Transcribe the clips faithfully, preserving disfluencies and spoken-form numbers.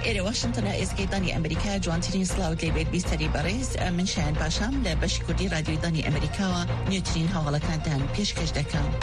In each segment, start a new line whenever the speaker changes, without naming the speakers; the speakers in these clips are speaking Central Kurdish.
إلى واشنطن إسكيطاني أمريكا جوانتيني سلاوت ليبيت بيستري باريس من شان باشام لبش كردي راديو داني أمريكا نيوترين هاولا كانتان بيشكش دكام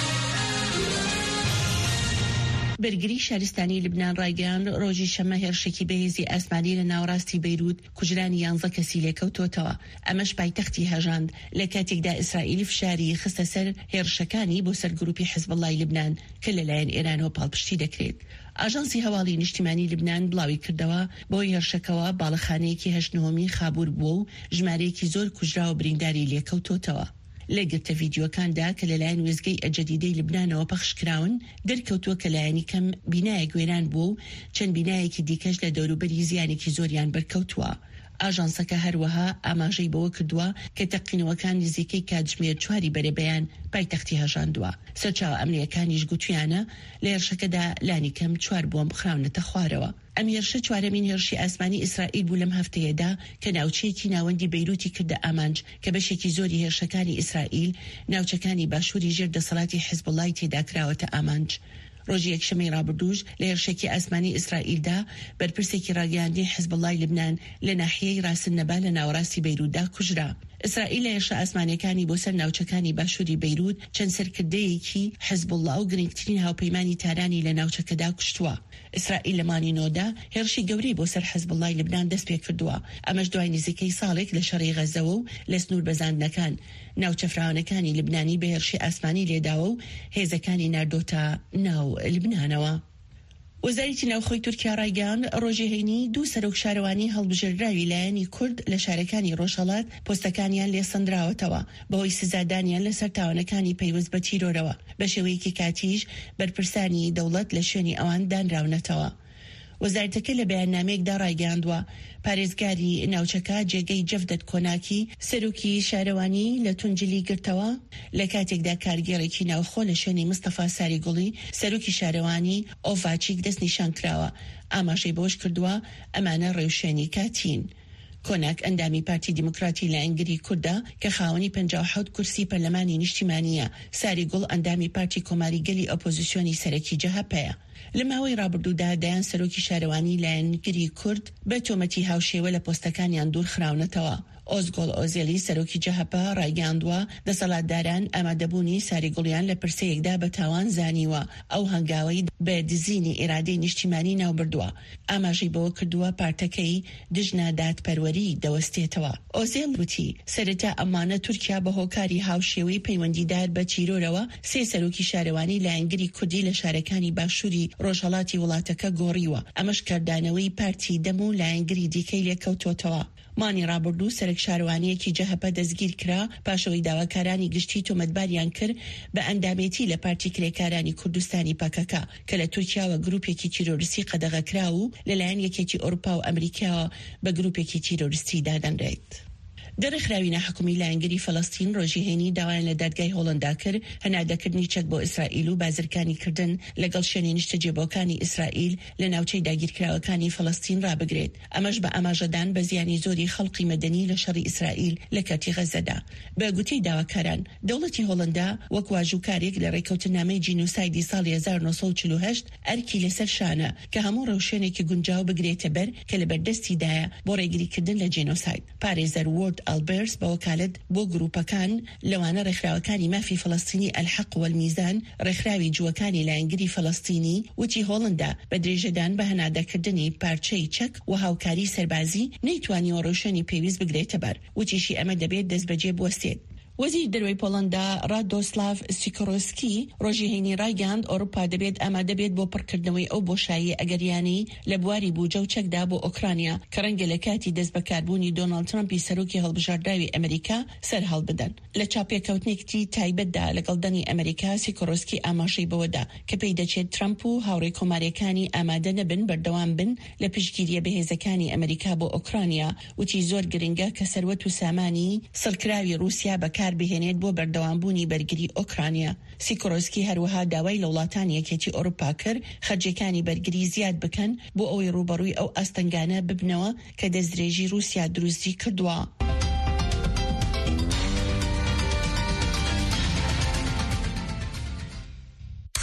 برگری شهرستانی لبنان رایگان روزی شەمە هێرشێکی بەهێزی ئاسمانی لە ناوڕاستی بەیروت کوژرانی یانزە کەسی لێکەوتوتەوە. ئەمەش پایتەختی هەژاند لە کاتێکدا ئیسرائیل فشاری خستە سەر هێرشەکانی بۆ سەر گروپی حیزبڵڵای لبنان کە لەلایەن ئێرانەوە پاڵپشتی دەکرێت. ئاژانسی هەواڵی نیشتیمانی لبنان بڵاوی کردەوە بۆ هێرشەکەوە باڵەخانەیەکی هەژنەهەمی خابوور بووە و ژمارەیەکی زۆر کوژرا و برینداری لێکەوتوتەوە. لەگرتە ڤیدیۆکاندا کە لەلایەن وێزگەی ئەجەدیدەی لبنانەوە پەخشکراون دەرکەوتووە کە لایەنی کەم بینایەک وێران بوو و چەند بینایەکی دیکەش لە دەوروبەری زیانێکی زۆریان بەرکەوتووە. ئاژانسەکە هەروەها ئاماژەی بەوە کردووە کە تەقینەوەکان نزیکەی کاتژمێر چواری بەرەبەیان پایتەختی هەژاندووە. سەرچاوە ئەمنیەکانیش گوتویانە لە هێرشەکەدا لانی کەم چوار بۆمب خراونەتە خوارەوە. ئەم هێرشە چوارەمین هێرشی ئاسمانی ئیسرائیل بوو لەم هەفتەیەدا کە ناوچەیەکی ناوەندی بەیروتی کردە ئامانج کە بەشێکی زۆری هێرشەکانی ئیسرائیل ناوچەکانی باشووری ژێر دەسەڵاتی حیزبڵڵای تێدا کراوەتە ئامانج. ڕۆژی یەکشەمەی ڕابردووش لە هێرشێکی ئاسمانی ئیسرائیلدا بەرپرسێکی ڕاگەیاندنی حیزبڵڵای لبنان لە ناحیەی ڕاستنەبا لە ناوەڕاستی بەیروتدا کوژرا. ئیسرائیل لە هێرشە ئاسمانیەکانی بۆ سەر ناوچەکانی باشووری بەیروت چەند سەرکردەیەکی حیزبڵڵا و گرنگترین هاوپەیمانی تارانی لە ناوچەکەدا کوشتووە. ئیسرائیل لە مانی نۆدا هێرشی گەورەی بۆ سەر حیزبڵڵای لبنان دەست پێ کردووە. ئەمەش دوای نزیکەی ساڵێک لە شەڕی غەزەوە و لە سنوور بەزاندنەکان ناوچە فراوانەکانی لبنانی بە هێرشی ئاسمانی لێداوە و هێزەکانی ناردۆتە ناو لبنانەوە. وەزارەتی ناوخۆی تورکیا ڕایگەیاند ڕۆژی هەینی دوو سەرۆک شارەوانی هەڵبژێردراوی لایەنی کورد لە شارەکانی ڕۆژهەڵات پۆستەکانیان لێسەندراوەتەوە بەهۆی سزادانیان لەسەر تاوانەکانی پەیوەست بە تیرۆرەوە. بە شێوەیەکی کاتیش بەرپرسانی دەوڵەت لە شوێنی ئەوان دانراونەتەوە. وەزارەتەکە لە بەیاننامەیەکدا ڕایگەیاندووە پارێزگاری ناوچەکە جێگەی جەفدەت کۆناکی سەرۆکی شارەوانی لە تونجلی گرتەوە لە کاتێکدا کارگێڕێکی ناوخۆ لە شوێنی مستەفا ساریگوڵی سەرۆکی شارەوانی ئۆڤاچیک دەست نیشان کراوە. ئاماژەی بۆش کردووە ئەمانە ڕێوشێنی کاتین. کۆناک ئەندامی پارتی دیموکراتی لە ئەنگری کووردا کە خاوەنی پەنجا و حەوت کورسی پەرلەمانی نیشتیمانیە. ساریگوڵ ئەندامی پارتی کۆماریگەلی ئۆپۆزیسیۆنی سەرەکی جەهەپەیە. لە ماوەی ڕابردوودا دایان سەرۆکی شارەوانی لە ئەنگری کورد بە تۆمەتی هاوشێوە لە پۆستەکانیان دوور خراونەتەوە. ئۆزگۆڵ ئۆزێلی سەرۆکی جەهەپە ڕایگەاندووە دەسەڵاتداران ئامادەبوونی ساریگوڵیان لە پرسەیەکدا بە تاوان زانیوە. ئەو هەنگاوەی بە دزینی ئێرادەی نیشتیمانی ناوبردووە. ئاماژەی بەوە کردووە پارتەکەی دژنە دادپەروەری دەوەستێتەوە. ئۆزێل وتی سەرەتا ئەمانە تورکیا بە هۆکاری هاوشێوەی پەیوەندیدار بە چیرۆرەوە سێ سەرۆکی شارەوانی لە ئەنگری کوردی لە شارەکانی باشووری ڕۆژهەڵاتی وڵاتەکە گۆڕیوە. ئەمەش کاردانەوەی پارتی دەم و لە ئەنگری دیکەی لێکەوتۆتەوە. مانی ڕابردوو سەرک شارەوانیەکی جەهەپە دەستگیر کرا پاشەوەی داواکارانی گشتی تۆمەتباریان کرد بە ئەندامێتی لە پارتی کرێکارانی کوردستانی پاکەکە کە لە تورکیاوە گروپێکی تیرۆریستی قەدەغەکرا و لەلایەن یەکێتی ئەوروپا و ئەمریکاوە بە گروپێکی تیرۆریستی دادەنرێت. دەرەخراوی ناحکومی لە ئەنگری فەڵەستین ڕۆژی هەینی داوایان لە دادگای هۆڵەندا کرد هەنادەکردنی چەک بۆ ئیسرائیل و بازرگانی کردن لەگەڵ شوێنی نیشتەجێبووەکانی ئیسرائیل لە ناوچەی داگیرکراوەکانی فەڵەستین ڕابگرێت. ئەمەش بە ئاماژەدان بە زیانی زۆری خەڵقی مەدەنی لە شەڕی ئیسرائیل لە کاتی غەزەدا. بە گوتەی داواکاران دەوڵەتی هۆڵەندا وەک واژووکارێک لە ڕێکەوتنامەی جینۆسایدی ساڵی هەزار و نۆ سەد و چل و هەشت ئەرکی لەسەر شانە کە هەموو ڕەوشێنێکی گونجاو بگرێتە بەر کە لە بەردەستیدایە بۆ ڕێگریکردن لە جینۆساید. پارێزەر وۆرد ئەلبێرس بە وەکالەت بۆ گروپەکان لەوانە ڕێکخراوەکانی مافی فەڵەستینی ئەلحەق وەلمیزان ڕێکخراوی جووەکانی لە ئەنگری فەڵەستینی وتی هۆڵەندا بە درێژەدان بە هەنادەکردنی پارچەی چەک و هاوکاری سەربازی نەیتوانیوە ڕۆشێنی پێویست بگرێتە بەر. وتیشی ئەمە دەبێت دەستبەجێ بوەستێت. وەزیر دەروی پۆڵەندا ڕادۆسلاڤ سیکۆرۆسکی ڕۆژی هەینی ڕایگەاند ئەوروپا دەبێت ئامادە بێت بۆ پڕکردنەوەی ئەو بۆشایی ئەگەریانی لە بواری بووجە و چەکدا بۆ ئۆکرانیا کە ڕەنگە لە کاتی دەست بەکاربوونی دۆناڵد ترامپی سەرۆکی هەڵبژاردراوی ئەمریکا سەر هەڵبدەن. لە چاپێکەوتنێکی تایبەتدا لەگەڵ دەنی ئەمریکا سیکۆرۆسکی ئاماژەی بەوەدا کە پێی دەچێت ترامپ و هاوڕێی کۆماریەکانی ئامادە نەبن بەردەوام بن لە پشتگیریە بەهێزەکانی ئەمریکا بۆ ئۆکرانیا. وتی زۆر گرنگە کە سەروەت و سامانی سەڵکراوی رووسیا بەکار بهێنێت بۆ بەردەوامبوونی بەرگری ئۆکرانیا. سیکۆرۆسکی هەروەها داوای لە وڵاتانی یەکێتی ئەوروپا کرد خەرجەکانی بەرگری زیاد بکەن بۆ ئەوەی ڕوبەڕووی ئەو ئەستەنگانە ببنەوە کە دەستدرێژی رووسیا دروستی کردووە.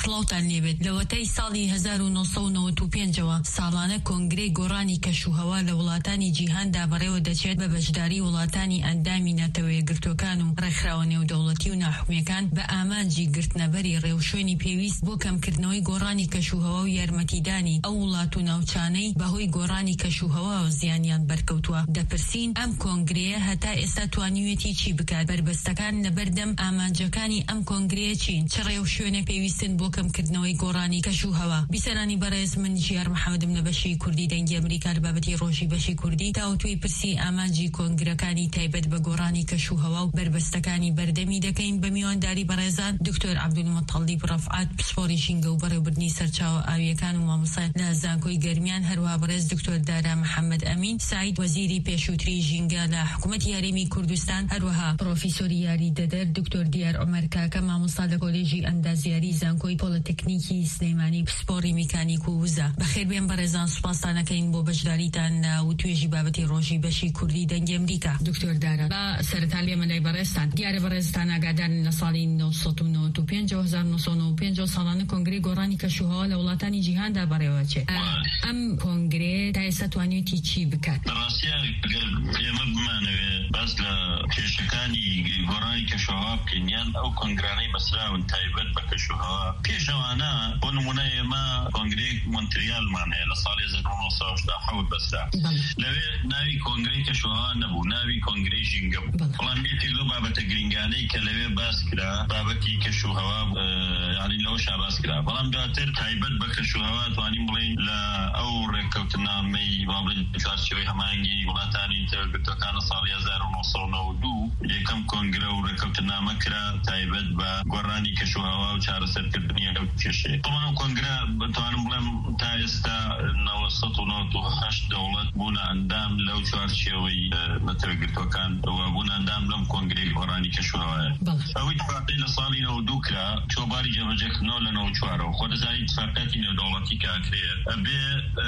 سڵاوتان لێبێت. لەوەتای ساڵی هەزار و نۆ سەد و نەوەت و پێنجەوە ساڵانە کۆنگرەی گۆڕانی کەشوهەوا لە وڵاتانی جیهاندا بەڕێوە دەچێت بە بەشداری وڵاتانی ئەندامی ناتەوەیە گرتوەکان و ڕێکخراوە نێودەوڵەتی و ناحکومیەکان بە ئامانجی گرتنەبەری ڕێوشوێنی پێویست بۆ کەمکردنەوەی گۆڕانی کەشوهەوا و یارمەتیدانی ئەو وڵات و ناوچانەی بەهۆی گۆڕانی کەشوهەوا و زیانیان بەرکەوتووە. دەپرسین ئەم کۆنگرەیە هەتا ئێستا توانیوێتی چی بکات؟ بربەستەکان لەبەردەم ئامانجەکانی ئەم کۆنگرەیە چین؟ چ ڕێو شوێنە پێویستن بۆ کەمکردنەوەی گۆڕانی کەشوهەوا؟ بیسەرانی بەڕێز، من ژیار محەممەدم لە بەشی کوردی دەنگی ئەمریکا لە بابەتی ڕۆژی بەشی کوردی تاوتوی پرسی ئامانجی کۆنگرەکانی تایبەت بە گۆڕانی کەشوهەوا و بربەستەکانی بەردەمی دەکەین بە میوانداری بەڕێزان دکتۆر عەبدولمەتەڵیب ڕەفعات، پسپۆری ژینگە و بەڕێوەبردنی سەرچاوە ئاویەکان و مامۆستا لە زانکۆی گەرمیان، هەروەها بەڕێز دکتۆر دارا محەممەد ئەمین سعید، وەزیری پێشووتری ژینگە لە حکوومەتی یاریمی کوردستان، هەروەها پرۆفیسۆری یاری دەدەر دکتۆر دیار عومەر کاکە، مامۆستا لە کۆلێژی ئەندازیاری زانکۆی پۆلتێکنیکی سلەیمانی، پسپۆری میکانیک و وزە. بەخێربێن بەڕێزان، سوپاسانەکەین بۆ بەشداریتان و توێژی بابەتی ڕۆژی بەشی کوردی دەنگی ئەمریکا. دکتۆر دارا، بە سەرەتا لێمە لای بەڕێزتان، دیارە بەڕێزتان ئاگادارن لە ساڵی نۆ سەد و نەوەت و پێنج و هەزار و نۆ سەد و نەوەت و پێنج ساڵانە کۆنگرەی گۆڕانی کەشوهەوا لە وڵاتانی جیهاندا بەڕێوە چێت. ئەم کۆنگرێ تا ئێستا توانێتی چی بکات؟
بەڕاستیە ئێمە بمانەوێ باس لە کێشەکانی گۆڕانی کەشوهەوا بکەین، یان ئەو کۆنگرانەی بەسراون تایبەت بە کەشوهەوا. پێشەوانە بۆ نمونە ئێمە کۆنگرەی مۆنتریالمان هەیە لە ساڵی هەزار و نۆ سەد و هەشتا و حەوت بەسرا. لەوێ ناوی کۆنگرەی کەشوهەوا نەبوو، ناوی کۆنگرەی ژینگە بوو. بەڵام بێتێک لەو بابەتە گرنگانەی کە لەوێ باس کرا بابەتی کەشوهەوا یعنی لەوەشا باس کرا. بەڵام دواتر تایبەت بە کەشوهەوا توانین بڵێن لە ئەو ڕێککەوتنامەی بابڵێن چارچێوەی هەماهەنگی وڵاتانی تەوەگرتوەکان ساڵی هەزار و نۆ سەد و نەوەت و دوو یەکەم کۆنگرە و ڕێککەوتنامە کرا تایبەت بە گۆڕانی کەشوهەوا و چارەسەرکردنی ئەو کێشەیە. بەڵام ئەو کۆنگرە بتوانم بڵێم تا ئێستا نۆ سەد و نۆڤەت و هەشت دەوڵەت بوون ئەندام لەو چوارچێوەی نەتەوەگرتوەکان بوون ئەندام لەم کۆنگرەی گۆڕانی کەشوهەوایە. ئەوەی اتفاقی لە ساڵی نۆ دوو کرا چۆباری جێبەجێکردنەوە لە نۆ چوارەوە. خۆ دەزانین اتفاقاتی نێودەوڵەتی کە ئەکرێ ئەبێ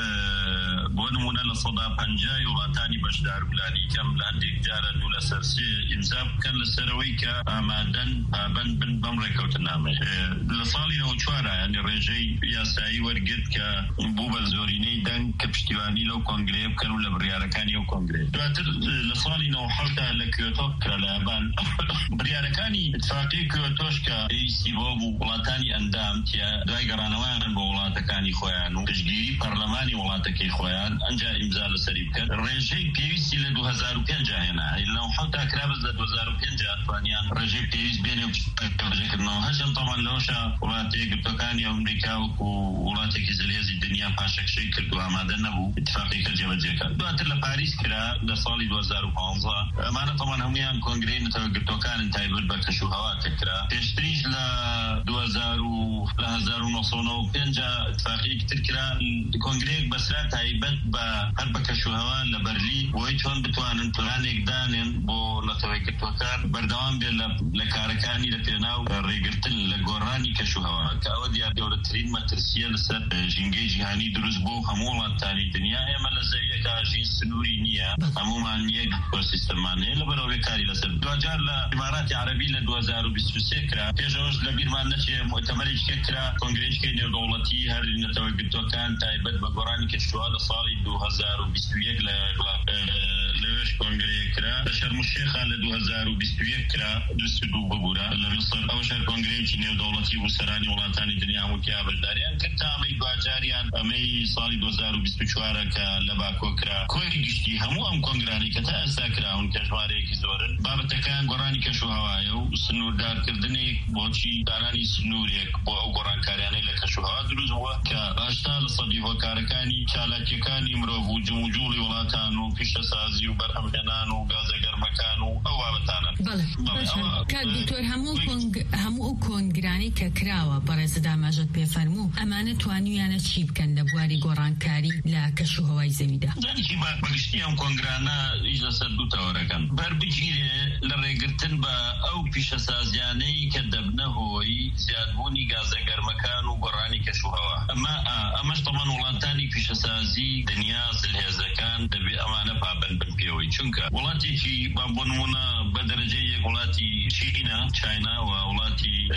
بۆ نمونە لە سەدا پەنجای وڵاتانی بەشدار بلانی کەم لە هەندێک جارە دوو لەسەر سێ ئیمزا بکەن لەسەرەوەی کە ئامادەن پابەند بن بەم ڕێککەوتنامە. لە ساڵی نۆ چوارە ینی ڕێژەی یاسایی وەرگرت کە بوو بە زۆرینەی دەنگ کە پشتیوانی لەو کۆنگرەیە بکەن و لە بڕیارەکانی ئەو کۆنگرێ. دواتر لە ساڵی نۆ حەوتە لە کوێتۆ کرا لە یابان بڕیارەکانی اتفاقی کوێتۆش کە پێویستی بۆ بوو وڵاتانی ئەندام تیا دوای گەڕانەوەیان بۆ وڵاتەکانی خۆیان و پشتگیری پەرلەمانی وڵاتەکەی خۆیان ئەنجا ئیمزا لەسەری بکەن. ڕێژەی پێویستی لە دوو هەزار و پێنج هێنا لە حەوتا کرا بەس لە دوو هەزار و پێنج توانیان ڕێژەی پێویست بێنێ و جێبەجێکردنەوە. هەرچەند تەمان لەوەشە وڵاتی یەکگرتوەکانی ئەمریکا وەکو وڵاتێکی زلهێزی دنیا پاشەکشەی کرد و ئامادە نەبوو اتفاقی کە جێبەجێکرد. دواتر لە پاریس کرا لە ساڵی دوو هەزار و پانزە. ئەمانە تەمان هەمویان کۆنگرەی نەتەوەگرتوەکانن تایبەت بە کەشوهەوا کرا. پێشتریش لە دوو هەزار و هەزار و نۆ سەد و نۆڤەت و پێنج اتفاقیەکی تر کرا کۆنگرەیەک بەسرا تایبەت بە هەر بە کەشوهەوا لە بەرلین بۆی چۆن بتوانن پلانێک دانێن بۆ نەتەوەگرتوەکان بەردەوام بێت لە کارەکانی لە پێناو ڕێگرتن لە گۆڕانی کەشوهەوا کە ئەوە دیار گەورەترین مەترسیە لەسەر ژینگەی جیهانی دروست بۆ هەموو وڵاتانی دنیا. ئێمە لە زەویەکە ژین سنووری نییە، هەمومان یەک ئیکۆسیستەمان هەیە لەبەرەوەی کاری لەسەر. دوجار لە ئیماراتی عەرەبی لە دوو هەزار و بیست و سێ کرا. پێشەوەش لە بیرمان نەچێ مؤتەمەرێکی کرا کۆنگرەیەکی نێودەوڵەتی هەر نەتەوەگرتوەکان تایبەت بە گۆڕانی کەشوهەوا لە ساڵی دوو هەزار و بیست و یەک لە لەوێش کۆنگرەیە کرا. لە شەرم الشێخا لە دوو هەزار و بیست و یەک کرا دوست و دوو ببوورە لە میسر. ئەو شەر کۆنگرەیەکی نێودەوڵەتی بوو سەرانی وڵاتانی دنیا هەمووتیا بەشداریان کرد تا ئەمەی دوجاریان ئەمەی ساڵی دوو هەزار و بیست و چوارە کە لە باکۆ کرا. کۆی گشتی هەموو ئەم کۆنگرانی کە تا ئێستا کراون کە ژمارەیەکی زۆرن بابەتەکان گۆڕانی کەشوهەوایە و سنووردارکردنێک بۆچی دانانی سنوورێک بۆ ئەو گۆڕانکاریانەی لە کەشوهەوا دروست بووە کە هەشتا لە سەدی هۆکارەکانی چالاکیەکانی مرۆڤ و جموجوڵی وڵاتان و پیشەسازی و بەرهەمهێنان و گازەگەرمەکان و ئەو بابەتانە.
دکتۆر هەموو ئەو کۆنگرانی کە کراوە بەڕێزە داماژت پێفەرموو ئەمانە توانیانە چی بکەن لە بواری گۆڕانکاری لە کەشوهەوای زەویدا؟
بەگشتی ئەم کۆنگرانە هیچ لەسەر دوو تەوەرەکەن بەربگیرێ لە ڕێگرتن بە ئەو پیشەسازیانەی کە دەبنە هۆی زیادبوونی گازەگەرمەکان و گۆڕانی کەشوهەوا. ئەمە ئەمەش تەمان وڵاتانی پیشەسازی دنیا زلهێزەکان دەبێ ئەمانە پابەند بن پێوەی، چونکە وڵاتێکی تری با نمونه به درجه یک وڵاتی چینە چاینا و وڵاتی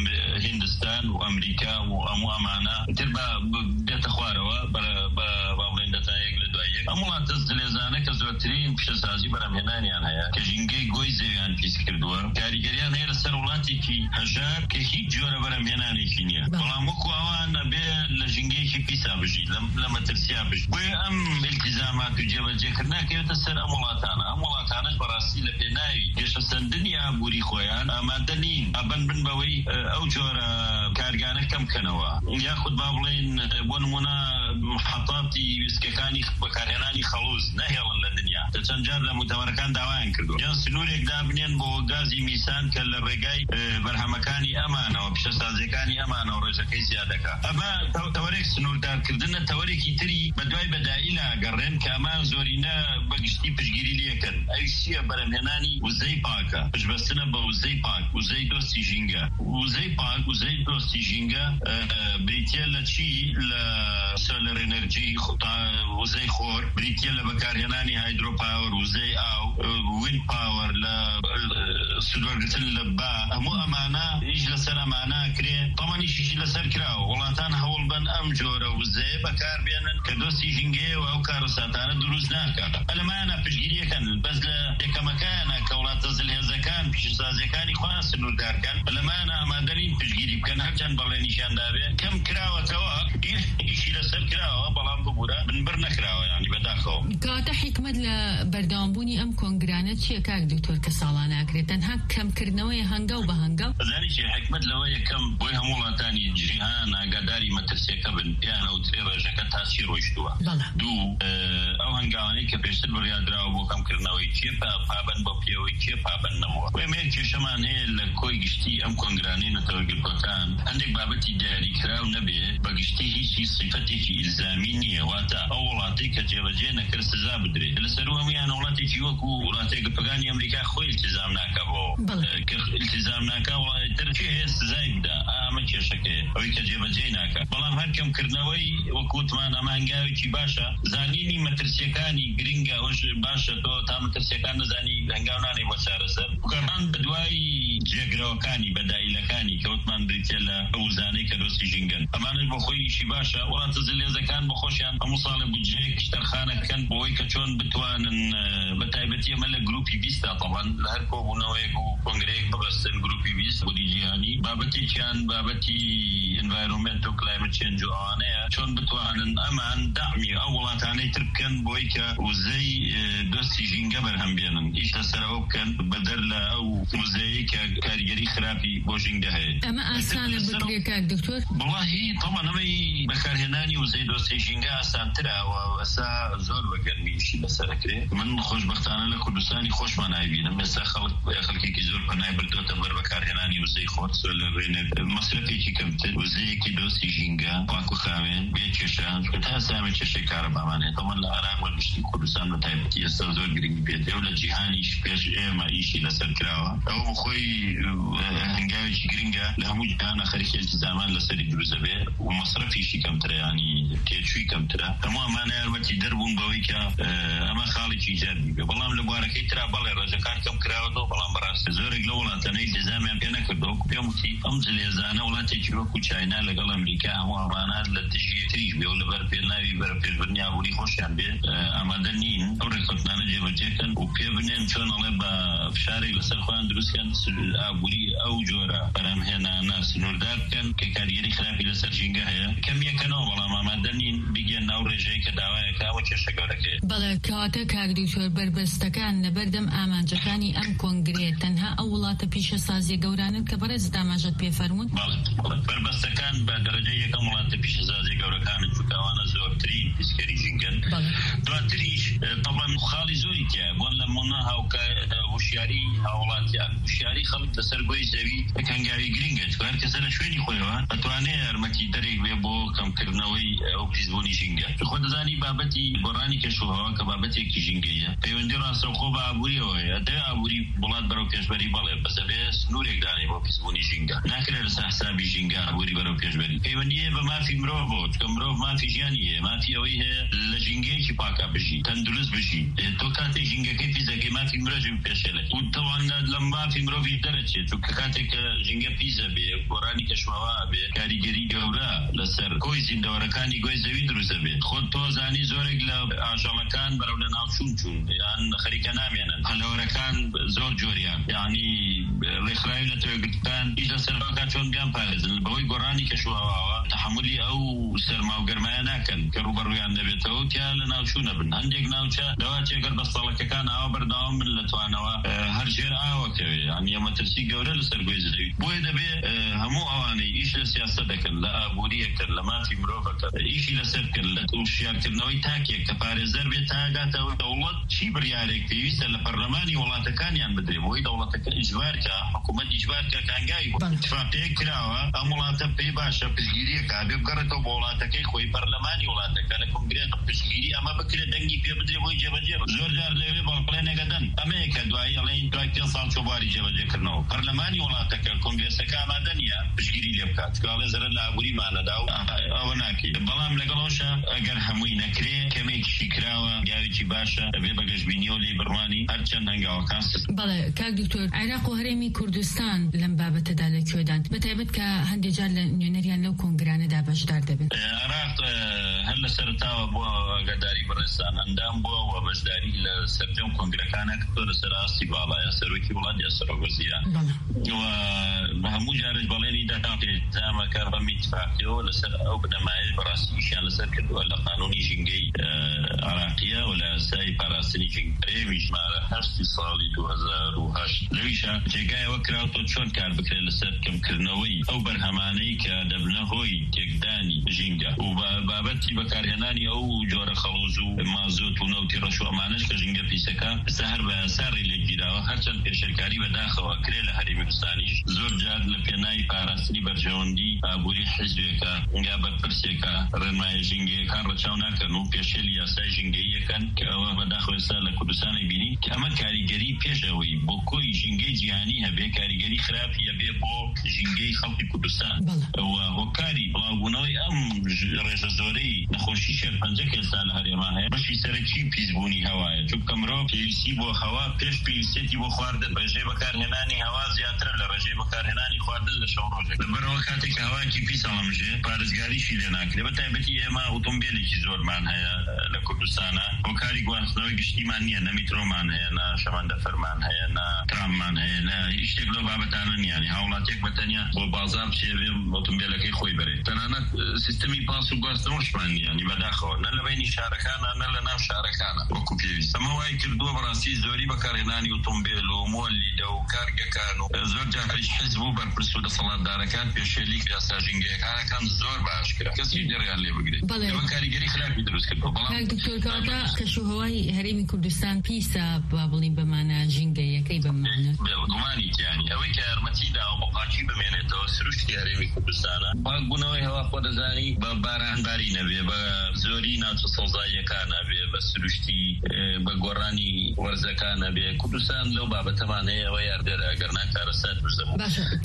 هندستان و ئەمریکا و هەموو ئەمانە تر بێتە خوارەوە بە باڵێن دەتایەک لە دوای یەک. ئەم وڵاتە زلێزانە کە زۆرترین پیشەسازی بەرهەمهێنانیان هەیە کە ژینگەی گۆی زەویان پیس کردووە، کاریگەریان هەیە لەسەر وڵاتێکی هەژار کە هیچ جۆرە بەرهەمهێنانێکی نییە، بەڵام وەکو ئەوان نەبێ لە ژینگەیەکی پیسا بژیت لە مەترسیا بژیت. بۆیە ئەم ئیلتیزامات و جێبەجێکردنەکەوێتە سەر ئەم وڵاتانە. ئەم وڵاتانەش بەڕاستی لە پێناوی گەشەسەندنی ئابووری خۆیان ئامادە نین ئەبەن بن بەوەی ئەو جۆرە کارگانە کەم بکەنەوە، یاخود با بڵێن بۆ نمونە محەتاتی ویسکەکانی بەکارهێنانی خەڵوز نەهێڵن لە دنیا. چەند جار لە مؤتەمەرەکان داوایان کردو یان سنوورێک دابنێن بۆ گازی میسان کە لە ڕێگای بەرهەمەکانی ئەمانەوە پیشەسازیەکانی ئەمانەوە ڕێژەکەی زیادەکە. ئەمە تەوەرێک سنووردارکردنە تەوەرێکی تری بە دوای بەدائیلا گەڕێن کە ئەمان زۆرینە بەگشتی پشگیری لێکن. ئەوی چییە؟ بەرهەمهێنانی وزەی پاکە، پشبەستنە بە وزەی پاک، وزەی دۆستی ژینگە. وزەی پاک وزەی دۆستی ژینگە بریتیە لە چی؟ لە سۆلەر ئێنەرژی، وزەی خۆر، بریتیە لە بەکارهێنانی هایدرۆپاوەر، وزەی ئاو، وین پاوەر، لە سولوەرگرتن لە با. هەموو ئەمانە هیچ لەسەر ئەمانە کرێ تەمەنیشیشی لەسەر کراوە. وڵاتان هەوڵ بن ئەم جۆرە وزەیە بەکاربێنن کە دۆستی ژینگەیەوە ئەو کارەساتانە دروست ناکات. ئەلەمانە پشگیریەکەن بەس لە یەکەمەکانە کە وڵاتە زلهێزەکان پیشەسازیەکانی خۆیان سنووردارکەن لەمانە ئامادەنین پشگیری بکەن هەرچەند بەڵێنیشیان دابێ کەم کراوەتەوە ئیشی لەسەر کراوە بەڵام ببوورە بنبەر نەکراوە یانی بەداخەوە.
کاتە حکمت لە بەردەوامبوونی ئەم کۆنگرانە چییە کاک دکتۆر کە ساڵانە ئاکرێت تەنها کەمکردنەوەی هەنگاو بە هەنگاو؟
بەزانی چی حکمت لەوە یەکەم بۆی هەموو وڵاتانی جیهان ئاگاداری مەترسیەکە بن یان ئەوترێ ڕێژەکە تاچی ڕۆیشتووە. دوو ئەو هەنگاوانەی کە پێشتر بڕیاردراوە بۆ کەمکردنەوەی چیە پابەند بە پێوەی چیە پابەند نەبووە. وێمەیە کێشەمان هەیە لە کۆی گشتی ئەم کۆنگرانەی نەتەوەگرتوەکان هەندێک بابەتی دیاریکراو نەبێ بەگشتی هیچی صفەتێکی ئیلزامی نییە، واتە ئەو وڵاتی کە جێبەجێ نەکرد سزا بدرێت. لەسەر ئەمیان وڵاتێکی وەکو وڵاتی گەپەکانی ئەمریکا خۆی التیزام ناکە بۆ کە التیزام ناکە وڵاتێتر چێ هەیە سزای بدا. ئەمە کێشەکەیە ئەوەی کە جێبەجێ ناکە. بەڵام هەر کەمکردنەوەی وەکوتمان ئەمە هەنگاوێکی باشە. زانینی مەترسیەکانی گرنگە ئەوش باشە تۆ تا مەترسیەکان نەزانی هەنگاو نانێ بۆ چارەسەر بکەڕان بە دوای جێگرەوەکانی بەدایلەکانی کەوتمان بریتە لە ئەوزانەی کە دۆستی ژینگەن. ئەمانش بۆ خۆی ئیشی باشە. وڵاتە زلێزەکان بە خۆشیان هەموو ساڵە بودجەیەکی تەرخانەکەن بۆەوەی کە چۆن بتوانن بە تایبەتی ئەمە لە گروپی بیستە تەڵەن لە هەر کۆبوونەوەیەک و کۆنگرەیەک ببەستن گروپی بیست بودی جیهانی بابەتێکیان بابەتی ئێنڤایرۆمنت و کلایمەت چێنج و ئەوانەیە چۆن بتوانن ئەمان داعمی ئەو وڵاتانەی تر بکەن بۆی کە وزەی دۆستی ژینگە بەرهەم بێنن. ئیش لەسەرەوە بکەن بەدەر لە ئەو وزەیە کە کاریگەری خراپی بۆ ژینگە هەیە.
ئەمە ئاسانە بکرێ کاک دکتۆر؟
وڵاهی تەمان ئەمەی بەکارهێنانی وزەی دۆستی ژینگە ئاسانترەوە ئەسا زۆر بەگەرمیشی بەسەرەکرێ. من خۆشبەختانە لە کوردستانی خۆشمان نایبینم. ئێستا خەڵک خەڵکێکی زۆر پەنای بردوتە بەر بەکارهێنانی وزەی خۆت لە ڕێنە مەصرفێکی کەمتر وزەیەکی دۆستی ژینگە پاک و خاوێن بێ کێشان تا ئێستا کێشەی کارەبامانێت. تەمان لە عێراق وەرگشتی کوردستان بە تایبەتی ئێستا زۆر گرنگی پێدێ و لە جیهانیش پێش ئێمە ئیشی لەسەر کراوە. ئەو بخۆی هەنگاوێکی گرنگە لە هەموو جیهانە خەریکی التیزامان لەسەری دروست دەبێ و مەصرفیشی کەمترە ینی تێچووی کەمترە. هەموو ئەمانە یارمەتی دەربوون بەوەی کە ئەمە خاڵێکی ایجادی بێ. بەڵام لە بوارەکەی ترا بەڵێ ڕێژەکان کەم کراوەتەوە بەڵام بەڕاستی زۆرێک لە وڵاتانەی التیزامیان پێ نەکردەوە. پێم وتی ئەم جلێزانە وڵاتێکی وەکو چاینا لەگەڵ ئەمریکا هەموو ئەمانە لە دژی یەکتریش بێ و لەبەر پێناوی بەرەپێشبردنی ئابووری خۆشیان بێ ئامادە نین ئەو ڕێکەوتانە جێبەجێکەن و پێ بنێن چۆن ئەڵێ بە فشارێک لەسەر خۆیان دروستکەن ئابووری ئەو جۆرە بەرهەمهێنانە سنووردار بکەن کە کاریگەری خراپی لەسەر ژینگە هەیە. کەم یەکەنەوە بەڵام ئامادە نین بگەن ناو ڕێژەیە کە داوایەکە ئەوە کێشە گەورەکەیە.
بەڵێ کەواتە کاک دکتۆر بەربەستەکان لەبەردەم ئامانجەکانی ئەم کۆنگرێت تەنها ئەو وڵاتە پیشەسازیە گەورانن کە بەڕێز داماژەت پێفەرموون؟
بەربەستەکان بە دەرەجەی یەکەم وڵاتە پیشەسازیە گەورەکانن چونکەوانە زۆرترین پیسکەری ژینگەن. دواتریش طبعا خاڵی زۆری تایە بۆن لە مۆنا هاوکە وشیاری هاوڵاتیان وشیاری خەڵک لەسەر گۆی زەوی هەنگاوی گرنگە چکە هەر کەسە لە شوێنی خۆیەوە ئەتوانێت یارمەتی دەرێک بێ بۆ کەمکردنەوەی ئەو پیسبوونی ژینگە. خۆ دەزانی بابەتی گۆڕانی کەشوهەوا کە بابەتێکی ژینگەیە پەیوەندی ڕاستەوخۆ بە ئابووریەوەیە. دەوێ ئابووری وڵات بەرەو پێشبەری بەڵێ بەسە بێ سنوورێک دانێ بۆ پیسبوونی ژینگە ناکرێت لەسەر حسابی ژینگە ئابووری بەرەو پێشبەری. پەیوەندیە بە مافی مرۆڤ بۆ چکە مرۆڤ مافی ژیانیە مافی ئەوەی هەیە لە ژینگەیەکی پاکە بژی تەندروست بژی تۆ کاتێک ژینگەکەی پیسەکەی مافی مرۆژی پێشێلێت و تەوانە لە مافی مرۆڤی دەرەچێت و کاتێک کە ژینگە پیسە بێ گۆڕانی کەشواوە بێ کاریگەری گەورە لەسەر کۆی زیندەوەرەکانی گۆی زەوی دروستە بێت خۆت تۆ زانی زۆرێک لە ئاژەڵەکان بەرەو لە ناوچوون چوون یان خەریکە نامێنن هەلەوەرەکان زۆر جۆریان یعنی ڕێکخراوی لە تۆگرتان هیچ لە سەرباکات چۆن بیان پارێزن بەهۆی گۆڕانی کەشواوە تحملی ئەو سەرما و گەرمایە ناکەن کە ڕوبەڕوویان دەبێتەوە تیا لە ناوچوونە بن هەندێک ناوچە دەوا تێگەر بەستەڵەکەکان ئاوا بەردەوام بن لە توانەوە هەر ژێر ئاوەکەوێ یعنی ئەمە ترسی گەورە لەسەر گۆی زەوی بۆیە دەبێ هەموو ئەوانەی ئیش لە سیاسەت دەکەن لە ئابووریەکەن لە مافی مرۆڤەکە ئیشی لەسەر کرد لە تووشیارکردنەوەی تاکێک کە پارێزەر بێت تا ئاگاتەوە دەوڵەت چی بڕیارێک پێویستە لە پەرلەمانی وڵاتەکانیان بدرێ بۆی دەوڵەتەکە ئیجبارکە حکوومەت ئیجبارکە کانگای اتفاقیەک کراوە ئەم وڵاتە پێی باشە پشتگیریەکە بێ بگەڕێتەوە بۆ وڵاتەکەی خۆی پەرلەمانی وڵاتەکە لە کۆنگرێت پشتگیری ئەمە بکرێت دەنگی پێ بدرێ بۆی جێبەجێ زۆر جار لەوێ بەڵقڵێنێکە دەن ئەمەیەکە دوایی ئەڵێن دوای پێ ساڵ چۆباری جێبەجێکردنەوە پەرلەمانی وڵاتەکە کۆنگرێسەکە ئامادە نییە پشتگیری لێ بکات چکاڵێ زەرە لە ئابووریمانەدا و ئەوە ناکەی بەڵام لەگەڵەوەشە ئەگەر هەمووی نەکرێ کەمێکیشی کراوە گاوێکی باشە ئەبێ بەگەشتبینیەوە لێ بڕوانی هەرچەند هەنگاوەکان
بەڵێ کاک دکتۆر عێراق و هەرێمی کوردستان لەم بابەتەدا لەکوێدان بەتایبەت کە هەندێک جار لە نوێنەریان لەو کۆنگرانەدا بەشدار دەبن
عێراق هەر لە سەرتاوە بۆ ئاگاداری بەڕێستان ئەندام بووە بەشداری لە سەرجەم کۆنگرەکانە کە لەسەر ئاستی باڵایە سەرۆکی وڵات یا سەرۆکوەزیران بە هەموو جارێک بەڵێنی داکاتێ تامەکە بەمی اتفاقیەوە لەسەر ئەو بنەمایش بەڕاستیشیان لەسەر کردووە لە قانونی ژینگەی عێراقیە و لە یاسای پاراستنی ژینگەی ژمارە هەشتی ساڵی دوو هەزار و هەشت لەویشە جێگایەوە کراوەوە چۆن کار بکرێت لەسەر کەمکردنەوەی ئەو بەرهەمانەی کە دەبنە هۆی تێکدانی ژینگە و بابەتی بەکارهێنانی ئەو جۆرە خەڵوز و مازۆت و نەوتی ڕەش و ئەمانەش کە ژینگە پیسەکە ئێستا هەر بە یاساڕی لێگیراوە هەرچەند پێشەرکاری بەداخەوە کرێ لە هەرێمی کوردستانیش زۆر جار لە پێناوی پاراستنی بەرژەوەندی ئابووری حیزبێکە یا بەرپرسێکە ڕێنمایە ژینگەیەکان ڕەچاو ناکەن و پێشێلی یاسای ژینگەییەکەن کە ئەوە بەداخەوە ئێستا لە کوردستانی بینی کە ئەمە کاریگەری پێشەوەی بۆ کۆی ژینگەی جیهانی هەبێ کاریگەری خراپی هەبێ بۆ ژینگەی خەڵکی کوردستان و هۆکاری بڵاوبوونەوەی ئەم ڕێژە زۆرەی نەخۆشی شێرپەنجە کە ئێستا لە هەرێمان هەیە بەشی سەرەکی پیسبوونی هەوایە چونکە مرۆڤ پێویستی بۆ هەوا پێش پێویستێتی بۆ خواردن ڕێژەی بەکارهێنانی هەوا زیاترە لە ڕێژەی بەکارهێنانی خواردن لە شەو ڕۆژێک لەبەرەوە کاتێک هەواکی پیس هەڵەمژێ پارێزگاریشی لێ ناکرێ بەتایبەتی ئێمە ئۆتۆمبیلێکی زۆرمان هەیە لە کوردستانە هۆکاری گواستنەوەی گشتیمان نییە نە میترۆمان هەیە نە شەمەندەفەرمان هەیە نە تراممان هەیە نە هیچ شتێک لەو بابەتانە نییە هاوڵاتێک بەتەنیا بۆ بازار بچێ ئۆتۆمبیلەکەی خۆی بەرێت تەنانەت سیستەمی پاس و گواستنەوەشمان نییە نی بەداخەوە نە لە بینی شارەکانە نە لە ناو شارەکانە وەکو پێویست ئەمە وای کردووە بەڕاستی زۆری بەکارهێنانی ئۆتۆمبیل و مۆلیدە و کارگەکان و زۆر جاریش حیزب و بەرپرس و دەسەڵاتدارەکان پێشێلی یاسا ژینگەیەکانەکان زۆر باش کرا کەسی دەڕیان لێ بگرێت ئەمە کاریگەری خراپی دروست کردووە بەڵام
دکتۆر کەواتە کەشوهەوای هەرێمی کوردستان پیسە با بڵین بەمانە ژینگەیەکەی بەمانە
گومانی تیانی ئەوەی کە یارمەتیدا و بەقاچی بمێنێتەوە سروشتی هەرێمی کوردستانە پاکبوونەوەی هەوا خۆ دەزانی بە بارانباری نەبێ بە زۆری ناوچە سەوزاییەکان نەبێ بە سروشتی بە گۆڕانی وەرزەکان نەبێ کوردستان لەو بابەتەمان هەیە ئەوە یاردەرە ئەگەر ناکارە سەد بزەمەوە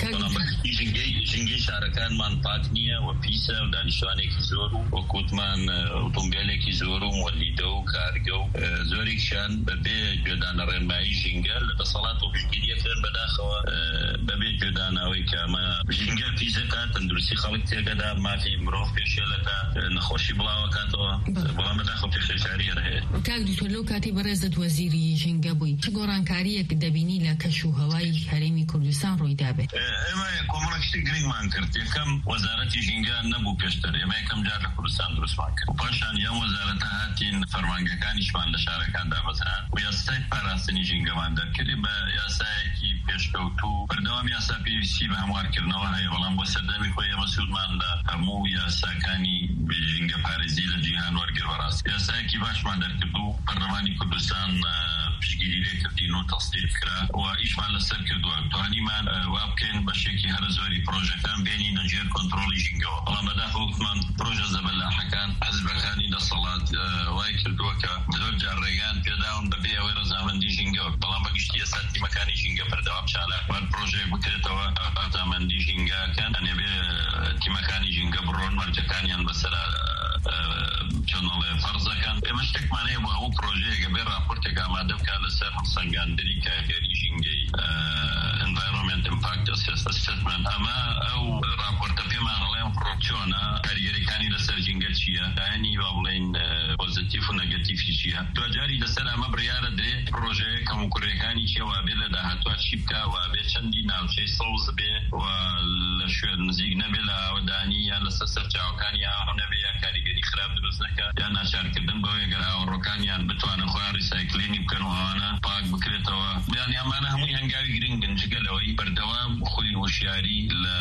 ژینگەی شارەکانمان پاک نییە و پیسە و دانیشتوانێکی زۆر و وەکوتمان ئۆتۆمبیلێکی زۆر و مۆلیدە و کارگە و زۆرێکیان بەبێ گوێدانە ڕێنمایی ژینگە لە دەسەڵات و پشتگیریەکەن بەداخەوە بەبێ گوێدانەوەی کە ئەمە ژینگە پیسەکە تەندروستی خەڵک تێگەدا مافی مرۆڤ پێشێلەکە نەخۆشی بڵاوەکاتەوە بەڵام بەداخەوە پێشێشاری هەیە
کاک دکتۆر لەو کاتی بەڕێزت وەزیری ژینگە بووی چ گۆڕانکاریەک دەبینی لە کەشوهەوای هەرێمی کوردستان ڕووی دابێت
ئێمە کۆمەڵێکی گرنگمان کرد یەکەم وەزارەتی ژینگە نەبوو پێشتر ئێمە یەکەم جار لە کوردستان دروستمان کرد و پاشان یان وەزارەتە هاتین فەرمانگەکانیشمان لە شارەکاندا بەزران و یاسای پاراستنی ژینگەمان دەکردی بە یاسایەکی پێشکەوتوو بەردەوام یاسا پێویستی بە هەموارکردنەوە هەیە بەڵام بۆ سەردەمی خۆی ئێمە سوودمان لە هەموو یاساکانی ژینگە پارێزی لە جیهان وەرگر بەڕاستی یاسایەکی باشمان دەرکرد و پەرلەمانی کوردستان پشتگیری لێکردین و تەصدیق کرا و ئیشمان لەسەر کردووە توانیمان وا بکەین بەشێکی هەر زۆری پرۆژەکان بێنی نەژێر کۆنتڕۆلی ژینگەوە بەڵام بەداخەوەمان پرۆژە زەبەلاحەکان حیزبەکانی دەسەڵات وای کردووە کە زۆر جار ڕێگان پێداون بەبێ ئەوەی ڕەزامەندی ژینگەوە بەڵام بەگشتی ئێستا تیمەکانی ژینگە بەردەوام چالاک وان پرۆژەیەک بکرێتەوە ڕەزامەندی ژینگەکان ئەنێ بێ تیمەکانی ژینگە بڕۆن مەرجەکانیان بەسەر چۆنڵێ فەرزەکان ئێمە شتێکمانەیە بۆ هەموو پرۆژەیەکە بێ راپۆرتێک ئامادە بکات لەسەر هەڵسەنگاندنی کاریگەری ژینگەی environment impact assessment ئەمە ئەو راپۆرتە پێمان ئەڵێن چۆنە کاریگەریەکانی لەسەر ژینگە چییە داهێنی با بڵێن پۆزیتیڤ و نەگەتیڤی چییە دوجاری لەسەر ئەمە بڕیارە درێ پرۆژەیە کەم و کوڕیەکانی چێوا بێ لە داهاتوە چی بکە وا بێ چەندی ناوچەی سەوز بێ و لە شوێن نزیک نەبێ لە ئاودانی یان لەسەر سەرچاوەکانی ئاو نەبێ یا کاریگەری خراپ دروست نەکە یان ناچارکردن بەوەی گەر ئاوەڕۆکانیان بتوانن خۆیان ریسایکلینی بکەن و ئەوانە پاک بکرێتەوە یان ئەمانە هەمووی هەنگاوی گرنگن جگەلەوەی بەردەوام خۆی هۆشیاری لە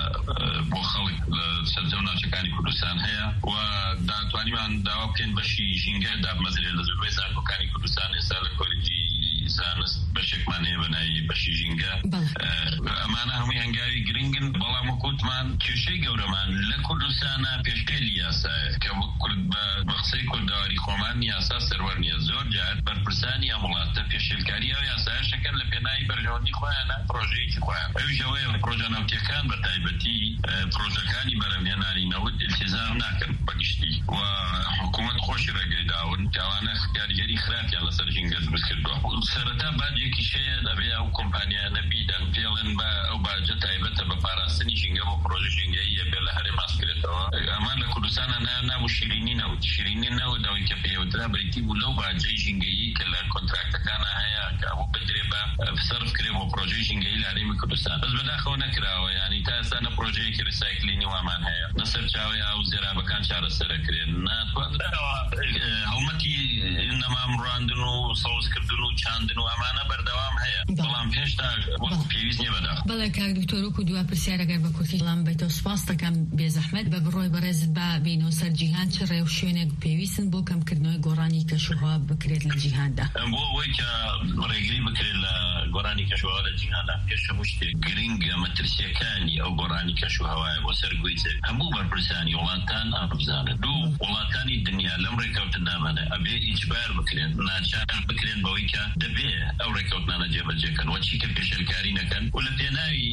بۆ خەڵک لە سەرجەم ناوچەکانی کوردستان هەیە و داتوانیمان داوا بکەین بەشی ژینگە دابمەزرێت لە زۆربەی زانکۆکانی کوردستان ئێستا لە کۆلیجی زانست بەشێکمان هەیە بەناوی بەشی ژینگە ئەمانە هەمووی هەنگاوی گرنگن بەڵام وەکوتمان کێشەی گەورەمان لە کوردستانە پێشکەلی یاسایە کە بە قسەی کورداواری خۆمان یاسا سەروەر نییە زۆر جار بەرپرسانی ئەم وڵاتە پێشێلکاری ئەو یاسایە شەکەن لە پێناوی بەرژەوەندی خۆیانە پرۆژەیەکی خۆیان ئەویش ئەوەیە پرۆژە نەوتیەکان بە تایبەتی پرۆژەکانی بەرەمهێنانی نەوت التیزام ناکەن بەگشتی و حکوومەت خۆشی ڕێگەی داون کەوانە کاریگەری خراپیان لەسەر ژینگە دروست کردووە سەرەتا باجێکی شەیە دەبێ ئەو کۆمپانیانە بیدەن پێڵێن بە ئەو باجە تایبەتە بە پاراستنی ژینگە بۆ پرۆژە ژینگەییە بێ لە هەرێ ماسکرێتەوە ئەمان لە کوردستانە نابوو شیرینی نەوت شیرینی نەوت ئەوەی کە پێوترا بریتی بوو لەو باجەی ژینگەیی کە لە کۆنتراکتەکانە هەیە کە بۆ بدرێ بە سەرف کرێ بۆ پرۆژەی ژینگەیی لە هەرێمی کوردستان بەس بەداخەوە نەکراوە یانی تا ئێستا نە پرۆژەیەکی ریسایکلینی وامان هەیە نە سەرچاوەی ئاو زێرابەکان چارەسەرەکرێن ناتوانراوە هەڵمەتی نەمامڕاندن و سەوزکردن و چاندن و ئەمانە بەردەوام هەیە بەڵام هێشتا وەکو پێویست نییە بەداخەوە.
بەڵێ کاک دکتۆر وەکو دوا پرسیارەگەر بە کورتی بەڵام بێتەوە سوپاس دەکەم بێزەحمەت بە بڕۆی بەڕێزت با بینەوە سەر جیهان چ ڕێو شوێنێک پێویستن بۆ کەمکردنەوەی گۆڕانی کەشوهەوا بکرێت لە جیهاندا
بۆ ئەوەی کە ڕێگری بکرێت لە گۆڕانی کەشوهەوا لە جیهاندا پێش هەموو شتێک گرنگە مەترسیەکانی ئەو گۆڕانی کەشوهەوایە بۆ سەرگوێی هەموو بەرپرسانی وڵاتان ئابزانە دوو وڵاتانی دنیا لەم ڕێکەوتنامانە ئەبێ ئیجبار بکرێن ناچار بکرێن بەوەی کە دەبێ ئەو ڕێکەوتنانە جێبەجێکەن وەچی کە پێشێلکاری نەکەن و لە پێناوی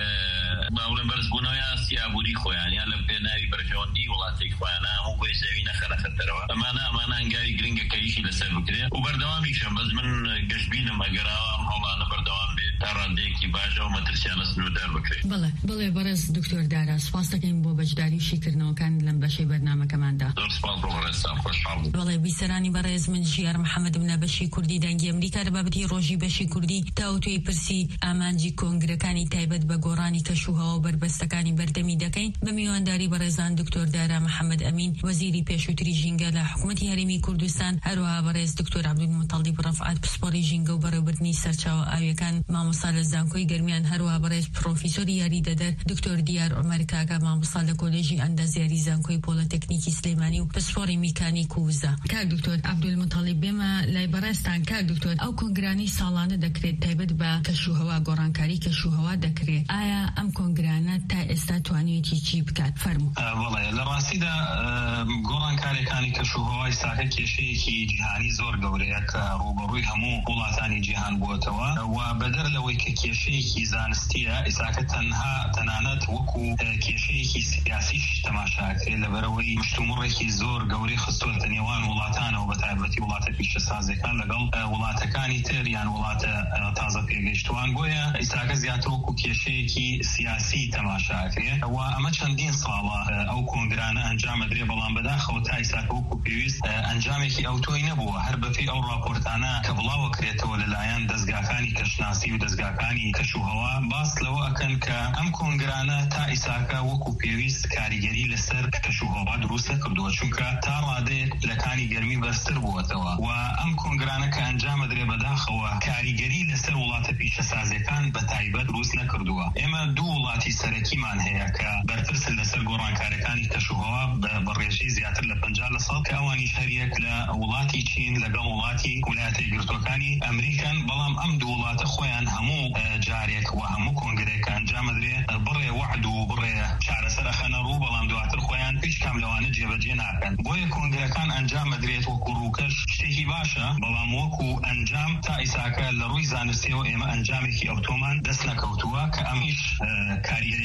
باوڵێن بەرزبوونەوەی ئاسیابووری خۆیان یان لە پێناوی بەرژەوەندی وڵاتی خۆیانە هەموو بۆی زەوی نەخەنە خەتەرەوە ئەمانە ئەمانە هەنگاوی گرنگە کە ئیشی لەسەر بکرێت و بەردەوامیشە بەس من گەشتبینم ئەگەراوە ئەم هەوڵانە بەردەوام بێت تا ڕادەیەکی باشە و مەترسیانە سنوردار بکرێت.
بەڵێ بڵێ بەڕێز دکتۆر دارا سوپاس دەکەین بۆ بەشداری و شیکردنەوەکان لەم بەشەی بەرنامەکەماندا.
زۆر سوپاس بۆ بەڕێزتان خۆشحاڵ بووم.
بەڵێ بیسەرانی بەڕێز من ژیار محەممەد منە بەشی کوردی دەنگی ئەمریکا لە بابەتی ڕۆژی بەشی کوردی تاوتوی پرسی ئامانجی کۆنگرەکانی تایبەت بە گۆڕانی کەشوهەوا و بربەستەکانی بەردەمی دەکەین بە میوانداری بەڕێزان دکتۆر دارا محەممەد ئەمین وەزیری پێشووتری ژینگە لە حکوومەتی هەرێمی کوردستان هەروەها بەڕێز دکتۆر عەبدولموتەڵیب ڕەفعات پسپۆڕی ژینگە و بەڕێوەبردنی سەرچاوە ئاویەکان مامۆستا لە زانکۆی گەرمیان هەروەها بەڕێز پرۆفیسۆری یاری دەدەر دکتۆر دیار عومەر کاکا مامۆستا لە کۆلێژی ئەندازیاری زانکۆی پۆلەتێکنیکی سلێمانی و پسپۆڕی میکانیک و وزە. کاک دکتۆر عەبدولموتەڵیب بێمە لای بەڕێزتان کاک دکتۆر ئەو کۆنگرانی ساڵانە دەکرێت تایبەت بە کەشوهەوا گۆڕانکاری کەشوهەوا دەکرێت ئایا ئەم کۆنگرانە تا ئێستا توانیوێتی چی بکات فەرموو.
وەڵێ لە ڕاستیدا گۆڕانکاریەکانی کەشوهەوای ساکە کێشەیەکی جیهانی زۆر گەورەیە کە ڕوبەڕووی هەموو وڵاتانی جیهان بووەتەوە و بەدەر لەوەی کە کێشەیەکی زانستیە ئیساکە تەنها تەنانەت وەکو کێشەیەکی سیاسیش تەماشاکرێت لەبەرەوەی مشتومڕێکی زۆر گەورەی خستووەتە نێوان وڵاتانەوە بە تایبەتی وڵاتە پیشەسازەکان لەگەڵ وڵاتەکانی تر یان وڵاتە تازە پێگەیشتوان بۆیە ئیساکە زیاتر وەکو کێشەیەکی سیاسی تەماشاکرێت و ئەمە چەندین ساڵە ئەو کۆنگرانە ئەنجامەدرێ بەڵام بەداخەوە تا ئیساکە وەکو پێویست ئەنجامێکی ئەوتۆی نەبووە هەر بەپێی ئەو راپۆرتانە کە بڵاوەکرێتەوە لەلایەن دەستگاکانی کەشناسی و دەستگاکانی کەشوهەوا باس لەوە ئەکەن کە ئەم کۆنگرانە تا ئیساکە وەکو پێویست کاریگەری لەسەر کەشوهەوا دروست نەکردووە چونکە تا ڕادەیەک لە کانی گەرمی بەرزتر بووەتەوە و ئەم کۆنگرانە کە ئەنجامەدرێ بەداخەوە کاریگەری لەسەر وڵاتە پیشەسازەکان بە تایبەت دروست نەکردووە. ئێمە دوو وڵاتی سەرەکیمان هەیە کە بەرپرسن لەسەر گۆڕانکاریەکانی کەشوهەوا بە ڕێژەی زیاتر لە پەنجا لە ساڵ کە ئەوانیش هەریەک لە وڵاتی چین لەگەڵ وڵاتی ویلایەتە یەکگرتووەکانی ئەمریکان بەڵام ئەم دوو وڵاتە خۆیان هەموو جارێک و هەموو کۆنگرێک کە ئەنجامەدرێ بڕێ وعد و بڕێ چارەسەر ئەخەنە ڕوو بەڵام دواتر خۆیان هیچ کام لەوانە جێبەجێ ناکەن. بۆیە کۆنگرەکان ئەنجامەدرێت وەکو ڕووکەش شتێکی باشە بەڵام وەکو ئەنجام تا ئیساکە لە ڕووی زانستیەوە ئێمە ئەنجامێکی ئەوتۆمان دەست نەکەوتووە کە ئەمیش کاریگەریەکانی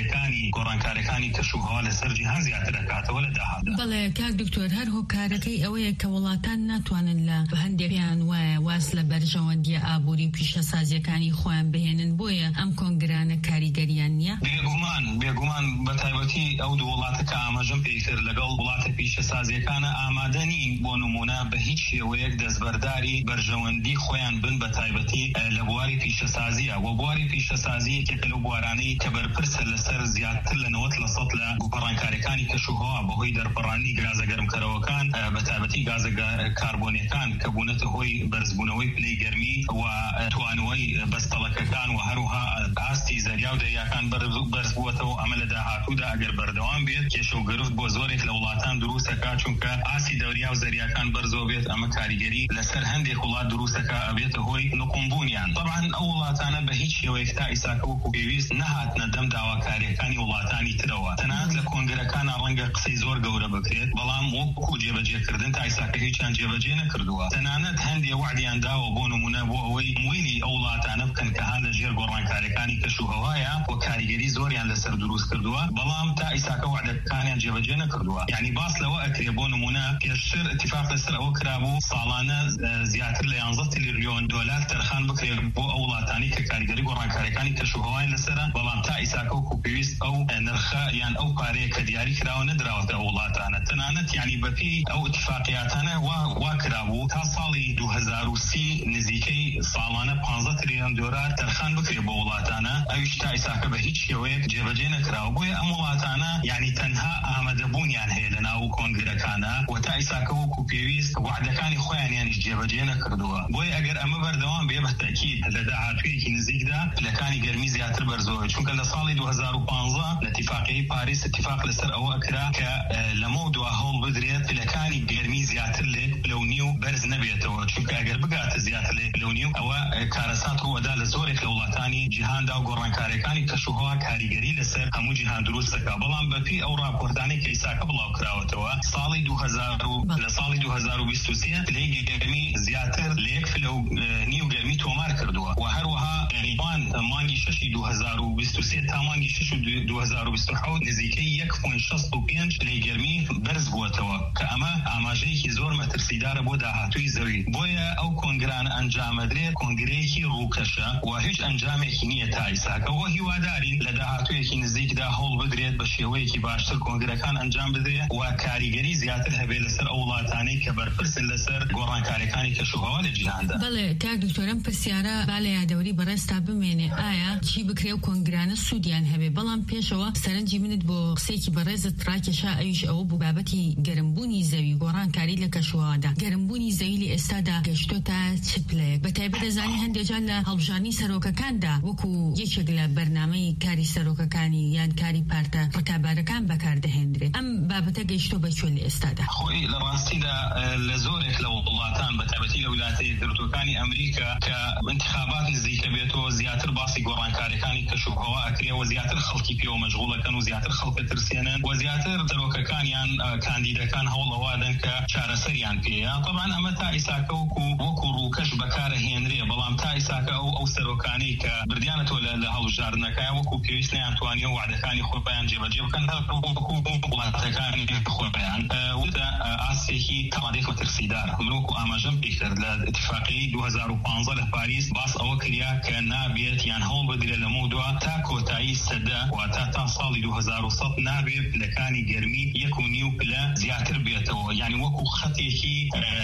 گۆڕانکاریەکانی کەشوهەوا لەسەر جیهان زیاتر دەکاتەوە لە داهاتدا.
بەڵێ کاک دکتۆر، هەر هۆکارەکەی ئەوەیە کە وڵاتان ناتوانن لە هەندێکیان وایە واز لە بەرژەوەندیە ئابووری پیشەسازیەکانی خۆیان بهێنن، بۆیە ئەم کۆنگرانە کاریگەریان نییە؟
بێگومان بێگومان بە تایبەتی ئەو دوو وڵاتە کە ئاماژەم پێیتر لەگەڵ وڵاتە پیشەسازیەکانە ئامادە نین بۆ نمونە بە هیچ شێوەیەک دەستبەرداری بەرژەوەندی خۆیان بن بە تایبەتی لە بواری پیشەسازیە و بواری پیشەسازی کە لەو بوارانەی کە بەرپرسە لەسەر زیاتر لە نەوەت لە سەد لە گۆڕانکاریەکانی کەشوهەوا بەهۆی دەرپەڕاندنی گازە گەرمکەرەوەکان بە تایبەتی گازە کاربۆنیەکان کە بوونەتە هۆی بەرزبوونەوەی پلەی گەرمی و توانەوەی بەستەڵەکەکان و هەروها ئاستی زەریا و دەریاکان بەرز بووەتەوە. ئەمە لە داهاتوودا ئەگەر بەردەوام بێت کێشە و گرفت بۆ زۆرێک لە وڵاتان دروستەکە، چونکە ئاستی دەریا و زەریاکان بەرزۆ بێت، ئەمە کاریگەری لەسەر هەندێک وڵات دروستەکە ئەبێتە هۆی نقمبوونیان. طبعا ئەو وڵاتانە بە هیچ شێوەیەک تا ئیساکە وەکو پێویست نەهاتنە دەم داواکاریەکانی وڵاتانی ترەوە. تەنانەت لە کۆنگرەکانە ڕەنگە قسەی زۆر گەورە بکرێت، بەڵام وەکو جێبەجێکردن تا ئیساکە هیچیان جێبەجێ نەکردووە. تەنانەت هەندێ وعدیان داوە بۆ نمونە بۆ ئەوەی مویلی ئەو وڵاتانە بکەن کە هەن لە ژێر گۆڕانکاریەکانی کەشوهەوایە و کاریگەری زۆریان لەسەر دروست کردووە، بەڵام تا ئیساکە وعدەکانیان جێبەجێ نەکردووە. یعنی باس لەوە ئەکرێ بۆ نمونە پێشتر اتفاق لەسەر ئەوە کرابوو ساڵانە زیاتر لە یانزە تریلیۆن دۆلار تەرخان بکرێت بۆ ئەو وڵاتانی کە کاریگەری گۆڕانکاریەکانی کەشوهەوای لەسرە، بەڵام تا ئیساکە وەکو پێویست ئەو نرخە یان ئەو پارەیە کە دیاری کراوە نەدراوەتە ئەو وڵاتانە. تەنانەت یعنی بەپێی ئەو اتفاقیاتانە وا کرابوو تا ساڵی دوو هەزار و سی نزیکەی ساڵانە پانزە تریلیۆن دۆلار تەرخان بکرێت بۆ وڵاتانە، ئەویش تا ئیساکە بە هیچ شێوەیەک جێبەجێ نەکراوە. بۆیە ئەم وڵاتانە یعنی تەنها ئامادەبوونیان هەیە لە ناو کۆنگرەکانە و تا ئیساکە وەکو پێویست وعدەکانی خۆیان یانیش جێبەجێ نەکردووە. بۆیە ئەگەر ئەمە بەردەوام بێ بە تەکید لە داهاتوویەکی نزیکدا پلەکانی گەرمی زیاتر بەرزەوە، چونکە لە ساڵی دوو هەزار و پانزە لە اتفاقیەی پاریس اتفاق لەسەر ئەوە ئەکرا کە لەمە دوا هەوڵ بدرێت پلەکانی گەرمی زیاتر لێک پلەونی و بەرز نەبێتەوە، چونکە ئەگەر بگاتە زیاتر لێک پلەونی و ئەوە کارەسات ڕوەدا لە زۆرێک لە وڵاتانی جیهاندا و گۆڕانکاریەکانی کەشوهەوا کاریگەری لەسەر هەموو جیهان دروست دەکات. بەڵام بەپێی ئەو راپۆرتانەی کە ئیساکە بڵاو کراوەتەوە ساڵی دوو هەزار لە ساڵی دوو هەزار و بیست و سێ پلەی گەرمی زیاتر لە یەک پلەونی و گەرمی تۆمار کردووە و هەروەها ڕیبان مانگی شەشی دوو هەزار و بیست و سێ تا مانگی شەش دوو هەزار و بیست و حەوت نزیکەی یەک پۆینت شەست و پێنج پلەی گەرمی بەرز بووەتەوە، کە ئەمە ئاماژەیەکی زۆر مەترسیدارە بۆ داهاتووی زەوی. بۆیە ئەو کۆنگرانە ئەنجامەدرێت کۆنگرەیەکی ڕووکەشە و هیچ ئەنجامێکی نییە تا ئیساکە. وە هیوادارین لە داهاتوویەکی نزیکدا هەوڵ بدرێت بە شێوەیەکی باشتر کۆنگرەکان ئەنجام بدرێت و کاریگەری زیاتر هەبێت لەسەر ئەو وڵاتانەی کە بەرپرسن لەسەر گۆڕانکاریەکانی کەشوهەوا لە جیهاندا.
بەڵێ کاک دکتۆرم پرسیارە با لە یادەوەری بەڕێستا بمێنێ ئایا چی بکرێ و کۆنگرانە سوودیان هەبێ. بەڵام پێشەوە سەرنجی منت بۆ قسێکی بەڕێزت ڕاکێشا، ئەویش ئەوە بوو بابەتی گەرمبوونی زەوی گۆڕانکاری لە کەشوهەوادا. گەرمبوونی زەوی لە ئێستادا گەشتۆتە چ پلەیەک؟ بەتایبەت دەزانی هەندێکجار لە هەڵبژارنی سەرۆکەکاندا وەکو یەکێک لە بەرنامەی کاری سەرۆکەکانی یان کاری پارتە ڕکابارەکان بەکاردەهێنرێت. ئەم بابەتە گەشتۆ بەکوێ لە ئێستادا؟
خۆی لە ڕاستیدا لە زۆرێک لە وڵاتان بەتایبەتی لە ویلایەتە یەکگرتووەکانی ئەمریکا کە انتخابات نزیکە بێتەوە زیاتر باسی گۆڕانکاریەکانی کەشوهەوا ئەکرێەوە، زیاتر خەڵکی پێوە مەشغوڵەکەن و زیاتر خەڵکە ترسێنن و زیاتر سەرۆکەکانیان کاندیدەکان هەوڵەوادن کە چارەسەریان پێەیە. طبعا ئەمە تا ئیساکە وەکو وەکو ڕووکەش بەکارەهێنرێ، بەڵام تا ئیساکە ئەو ئەو سەرۆکانەی کە بردیانەتەوە لە هەڵبژاردنەکەیان وەکو پێویست نەیانتوانیە وعدەکانی خۆیان جێبەجێ بکەن وەکو وڵاتەکانی خۆیان وتە ئاسێکی تەواندێک مەترسیدارە. من وەکو ئاماژەم پێکرد لە اتفاقیەی دوو هەزار و پانزە لە پاریس باس ئەوە کریا کە نابێت یان هەوڵ بدرێت لەمە دوا تا کۆتایی سەدە واتە تا ساڵی دوو هەزار و سەد نابێت پلەکانی گەرمی یەک و نیو پلە زیاتر بێتەوە، یعنی وەکو خەتێکی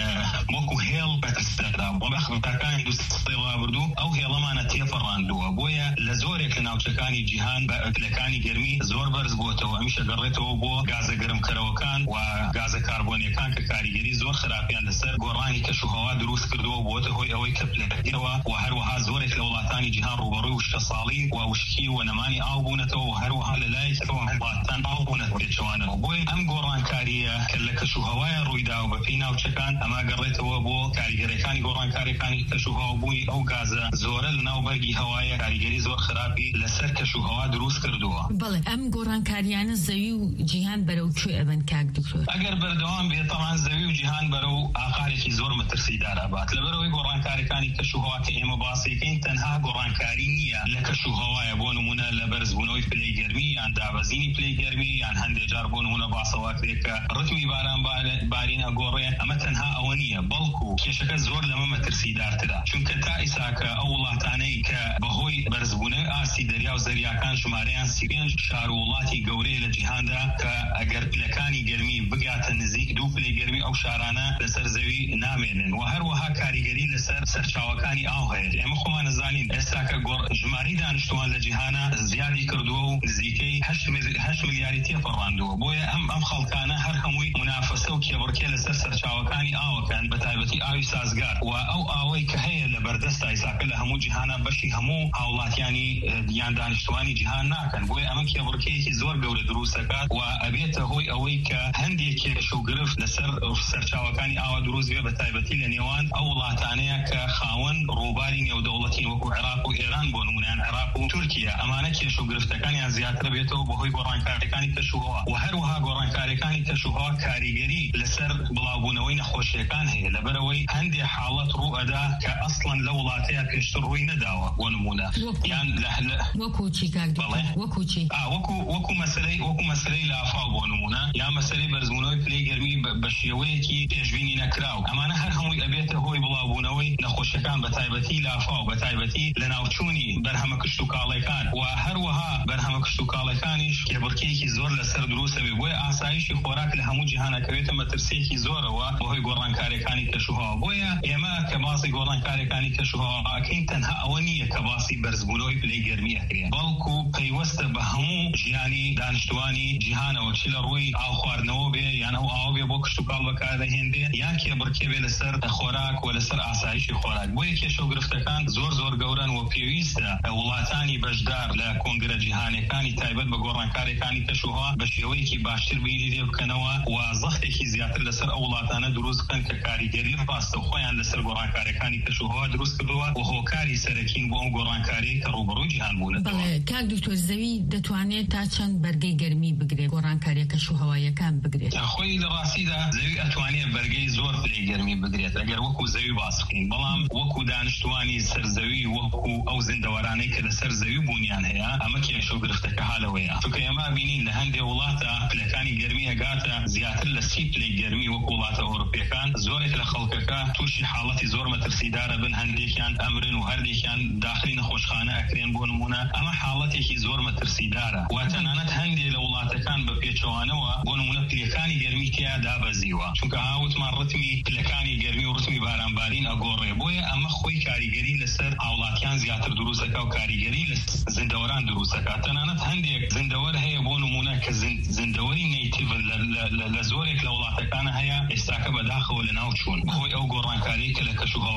وەکو هێڵ بەتەستەدا بۆ بەخبەکانی دووسەی ڕابردوو ئەو هێڵەمانە تێپەڕاندووە. بۆیە لە زۆرێک لە ناوچەکانی جیهان بە پلەکانی گەرمی زۆر بەرز بووەتەوە. ئەمیشە گەڕێتەوە بۆ گازە گەرمکەرەوەکان و گازە کاربۆنیەکان کە کاریگەری زۆر خراپیان لەسەر گۆڕانی کەشوهەوا دروست کردووە بۆتە هۆی ئەوەی کە پلەکەوە و هەروەها زۆرێک لە وڵاتانی جیهان ڕوبەڕووی وشکە ساڵی و وشکی و نەمانی ئاو بوونەتەوە و هەروەها لەلایەکەوە وڵاتان ئاو بوونەتەوە پێچەوانەوە. بۆیە ئەم گۆڕانکاریە کە لە کەشوهەوایە ڕوویدا و بەپێی ناوچەکان ئەما گەڕێتەوە بۆ کاریگەریەکانی گۆڕانکاریەکانی کەشوهەوا بووی ئەو گازە زۆرە لە ناوبەرگی هەوایە کاریگەری زۆر خراپی لەسەر کەشوهەوا دروست کردووە.
بەڵێ ئەم گۆڕانکاریانە زەوی و جیهان بەرەو کوێ ئەبن کاک دکتۆر؟
ئەگەر بەردەوام بێت تەمان زەوی و جیهان بەرەو ئاقارێکی زۆر مەترسیدار ئەبات. لەبەرەوەی گۆڕانکاریەکانی کەشوهەوا کە ئێمە باسیەکەین تەنها گۆڕانکاری نییە لە کەشوهەوایە، بۆ نمونە لە بەرزبوونەوەی پلەی گەرمی یان دابەزینی پلەی گەرمی یان هەندێک جار بۆ نمونە باسەواتێکە ڕتمی باران بارین ئەگۆڕێ ئەمە تەنها ئەوە نییە بەڵکو کێشەکە زۆر لەمە مەترسیدارترە چونکە تا ئیساکە ئەو وڵاتانەی کە بەهۆی بەرزبوونەوەی ئاستی دەریا و زەریاکان ژمارەیان سی پێنج شار و وڵاتی گەورەیە لە جیهاندا کە ئەگەر پلەکانی گەرمی بگاتە نزیک دوو پلەی گەرمی ئەو شارانە لەسەر زەوی نامێنن و هەروەها کاریگەری لەسەر سەرچاوەکانی ئاو هەیە ئێمە خۆمان نەزانین ئێستا کە ژمارەی دانیشتوان لە جیهانە زیادی کردووە و نزیکەی هەشت ملیاری تێپەڕاندووە بۆیە ئەم ئەم خەڵکانە هەر هەمووی منافەسە و کێبڕکێ لەسەر سەرچاوەکانی ئاوەکان بە تایبەتی ئاوی سازگار و ئەو ئاوەی کە هەیە لە بەردەست ئیساکە لە هەموو جیهانە بەشی هەموو هاوڵاتیانی یان دانیشتوانی جیهان ناکەن بۆیە ئەمە کێبڕکەیەکی زۆر گەورە دروست دەکات و ئەبێتە هۆی ئەوەی کە هەندێک کێشە و گرفت لەسەر سەرچاوەکانی ئاوا دروست بێ بە تایبەتی لە نێوان ئەو وڵاتانەیە کە خاوەن ڕووباری نێودەوڵەتی وەکو عێراق و ئێران بۆ نمونەیان عێراق و تورکیا ئەمانە کێشە و گرفتەکانیان زیاتر بێتەوە بەهۆی گۆڕانکاریەکانی کەشوهەوا و هەروەها گۆڕانکاریەکانی کەشوهەوا کاریگەری لەسەر بڵاوبوونەوەی نەخۆشیەکان هەیە لەبەرەوەی هەندێک حاڵەت ڕوو ئەدا کە ئەسڵەن لە وڵاتەیە پێشتر ڕووی نەداوە بۆ نمونە یان
وەکو چی کاکدۆکتەر وەکو چی
وەکو وەکو مەسەلەی وەکو مەسەلەی لافاو بۆ نمونە یا مەسەلەی بەرزبوونەوەی پلەی گەرمی بە شێوەیەکی پێشبینی نەکراو ئەمانە هەر هەمووی ئەبێتە هۆی بڵاوبوونەوەی نەخۆشیەکان بە تایبەتی لافاو بە تایبەتی لە ناوچوونی بەرهەمە کشت و کاڵەکان و هەروەها بەرهەمە کشت و کاڵەکانیش کێبڕکەیەکی زۆر لەسەر دروستە بێ بۆیە ئاسایشی خۆراک لە هەموو جیهانەکەوێتە مەترسیەکی زۆرەوە بەهۆی گۆڕانکاریەکانی کەشوهەوا بۆیە ئێمە کە باسی گۆڕانکاریەکانی کەشوهەوا ئەکەین تەنها ئەوە نییە کە باسی بەرزبوونەوەی پلەی گەرمی ئەکرێن بەڵکو پەیوەستە بە هەموو ژیانی دانیشتوانی جیهانەوە چ لە ڕووی ئاو خواردنەوە بێ یان ئەو ئاو بێ بۆ کشت و کاڵ بەکاردەهێنرێ یان کێبڕکێ بێ لەسەر خۆراک و لەسەر ئاسایشی خۆراک بۆیە کێشە و گرفتەکان زۆر زۆر گەورن و پێویستە وڵاتانی بەشدار لە کۆنگرە جیهانیەکانی تایبەت بە گۆڕانکاریەکانی کەشوهەوا بە شێوەیەکی باشتر بیری لێ بکەنەوە و زەختێکی زیاتر لەسەر ئەو وڵاتانە دروست بکەن کە کاریگەری ڕاستە خۆیان لەسەر گۆڕانکاریەکانی کەشوهەوا دروست کردووە و هۆکاری سەرەکین بۆ ئەو گۆڕانکاریە کە ڕوبەڕووی جیهان بوون.
بەڵێ کاک دکتۆر زەوی دەتوانێت تا چەند بەرگەی گەرمی بگرێت گۆڕانکاریە کەشوهەواییەکان بگرێت؟
خۆی لە ڕاستیدا زەوی ئەتوانێت بەرگەی زۆر پلەی گەرمی بگرێت ئەگەر وەکو زەوی باس بکەین بەڵام وەکو دانیشتوانی سەرزەوی وەکو ئەو زیندەوەرانەی کە لەسەر زەوی بوونیان هەیە ئەمە کێشە و گرفتەکە هالەوەیە چونکە ئێمە بینین لە هەندێک وڵاتە پلەکانی گەرمی ئەگاتە زیاتر لە سی پلەی گەرمی وەکو وڵاتە ئەوروپیەکان زۆرێک لە خەڵکەکە تووشی حاڵەتی زۆر مەترسیدارە بن هەندێکیان ئەمرن و هەردێکیان داخلی نەخۆشخانە ئەکرێن بۆ نمونە ئەمە حاڵەتێکی زۆر مەترسیدارە و تەنانەت هەندێک لە وڵاتەکان بە پێچەوانەوە بۆ نمونە پلەکانی گەرمی تیا دابەزیوە چونکە هاوتمان ڕتمی پلەکانی گەرمی و ڕتمی بارانبارین ئەگۆڕێ بۆیە ئەمە خۆی کاریگەری لەسەر هاوڵاتیان زیاتر دروستەکە و کاریگەری لە زیندەوەران دروستەکە تەنانەت هەندێک زیندەوەر هەیە بۆ نمونە کە زیندەوەری نەیتیڤ لە زۆرێک لە وڵاتەکان هەیە ئێستاکە بەداخەوە لە ناو چوون بەهۆی ئەو گۆڕانکاری کە لە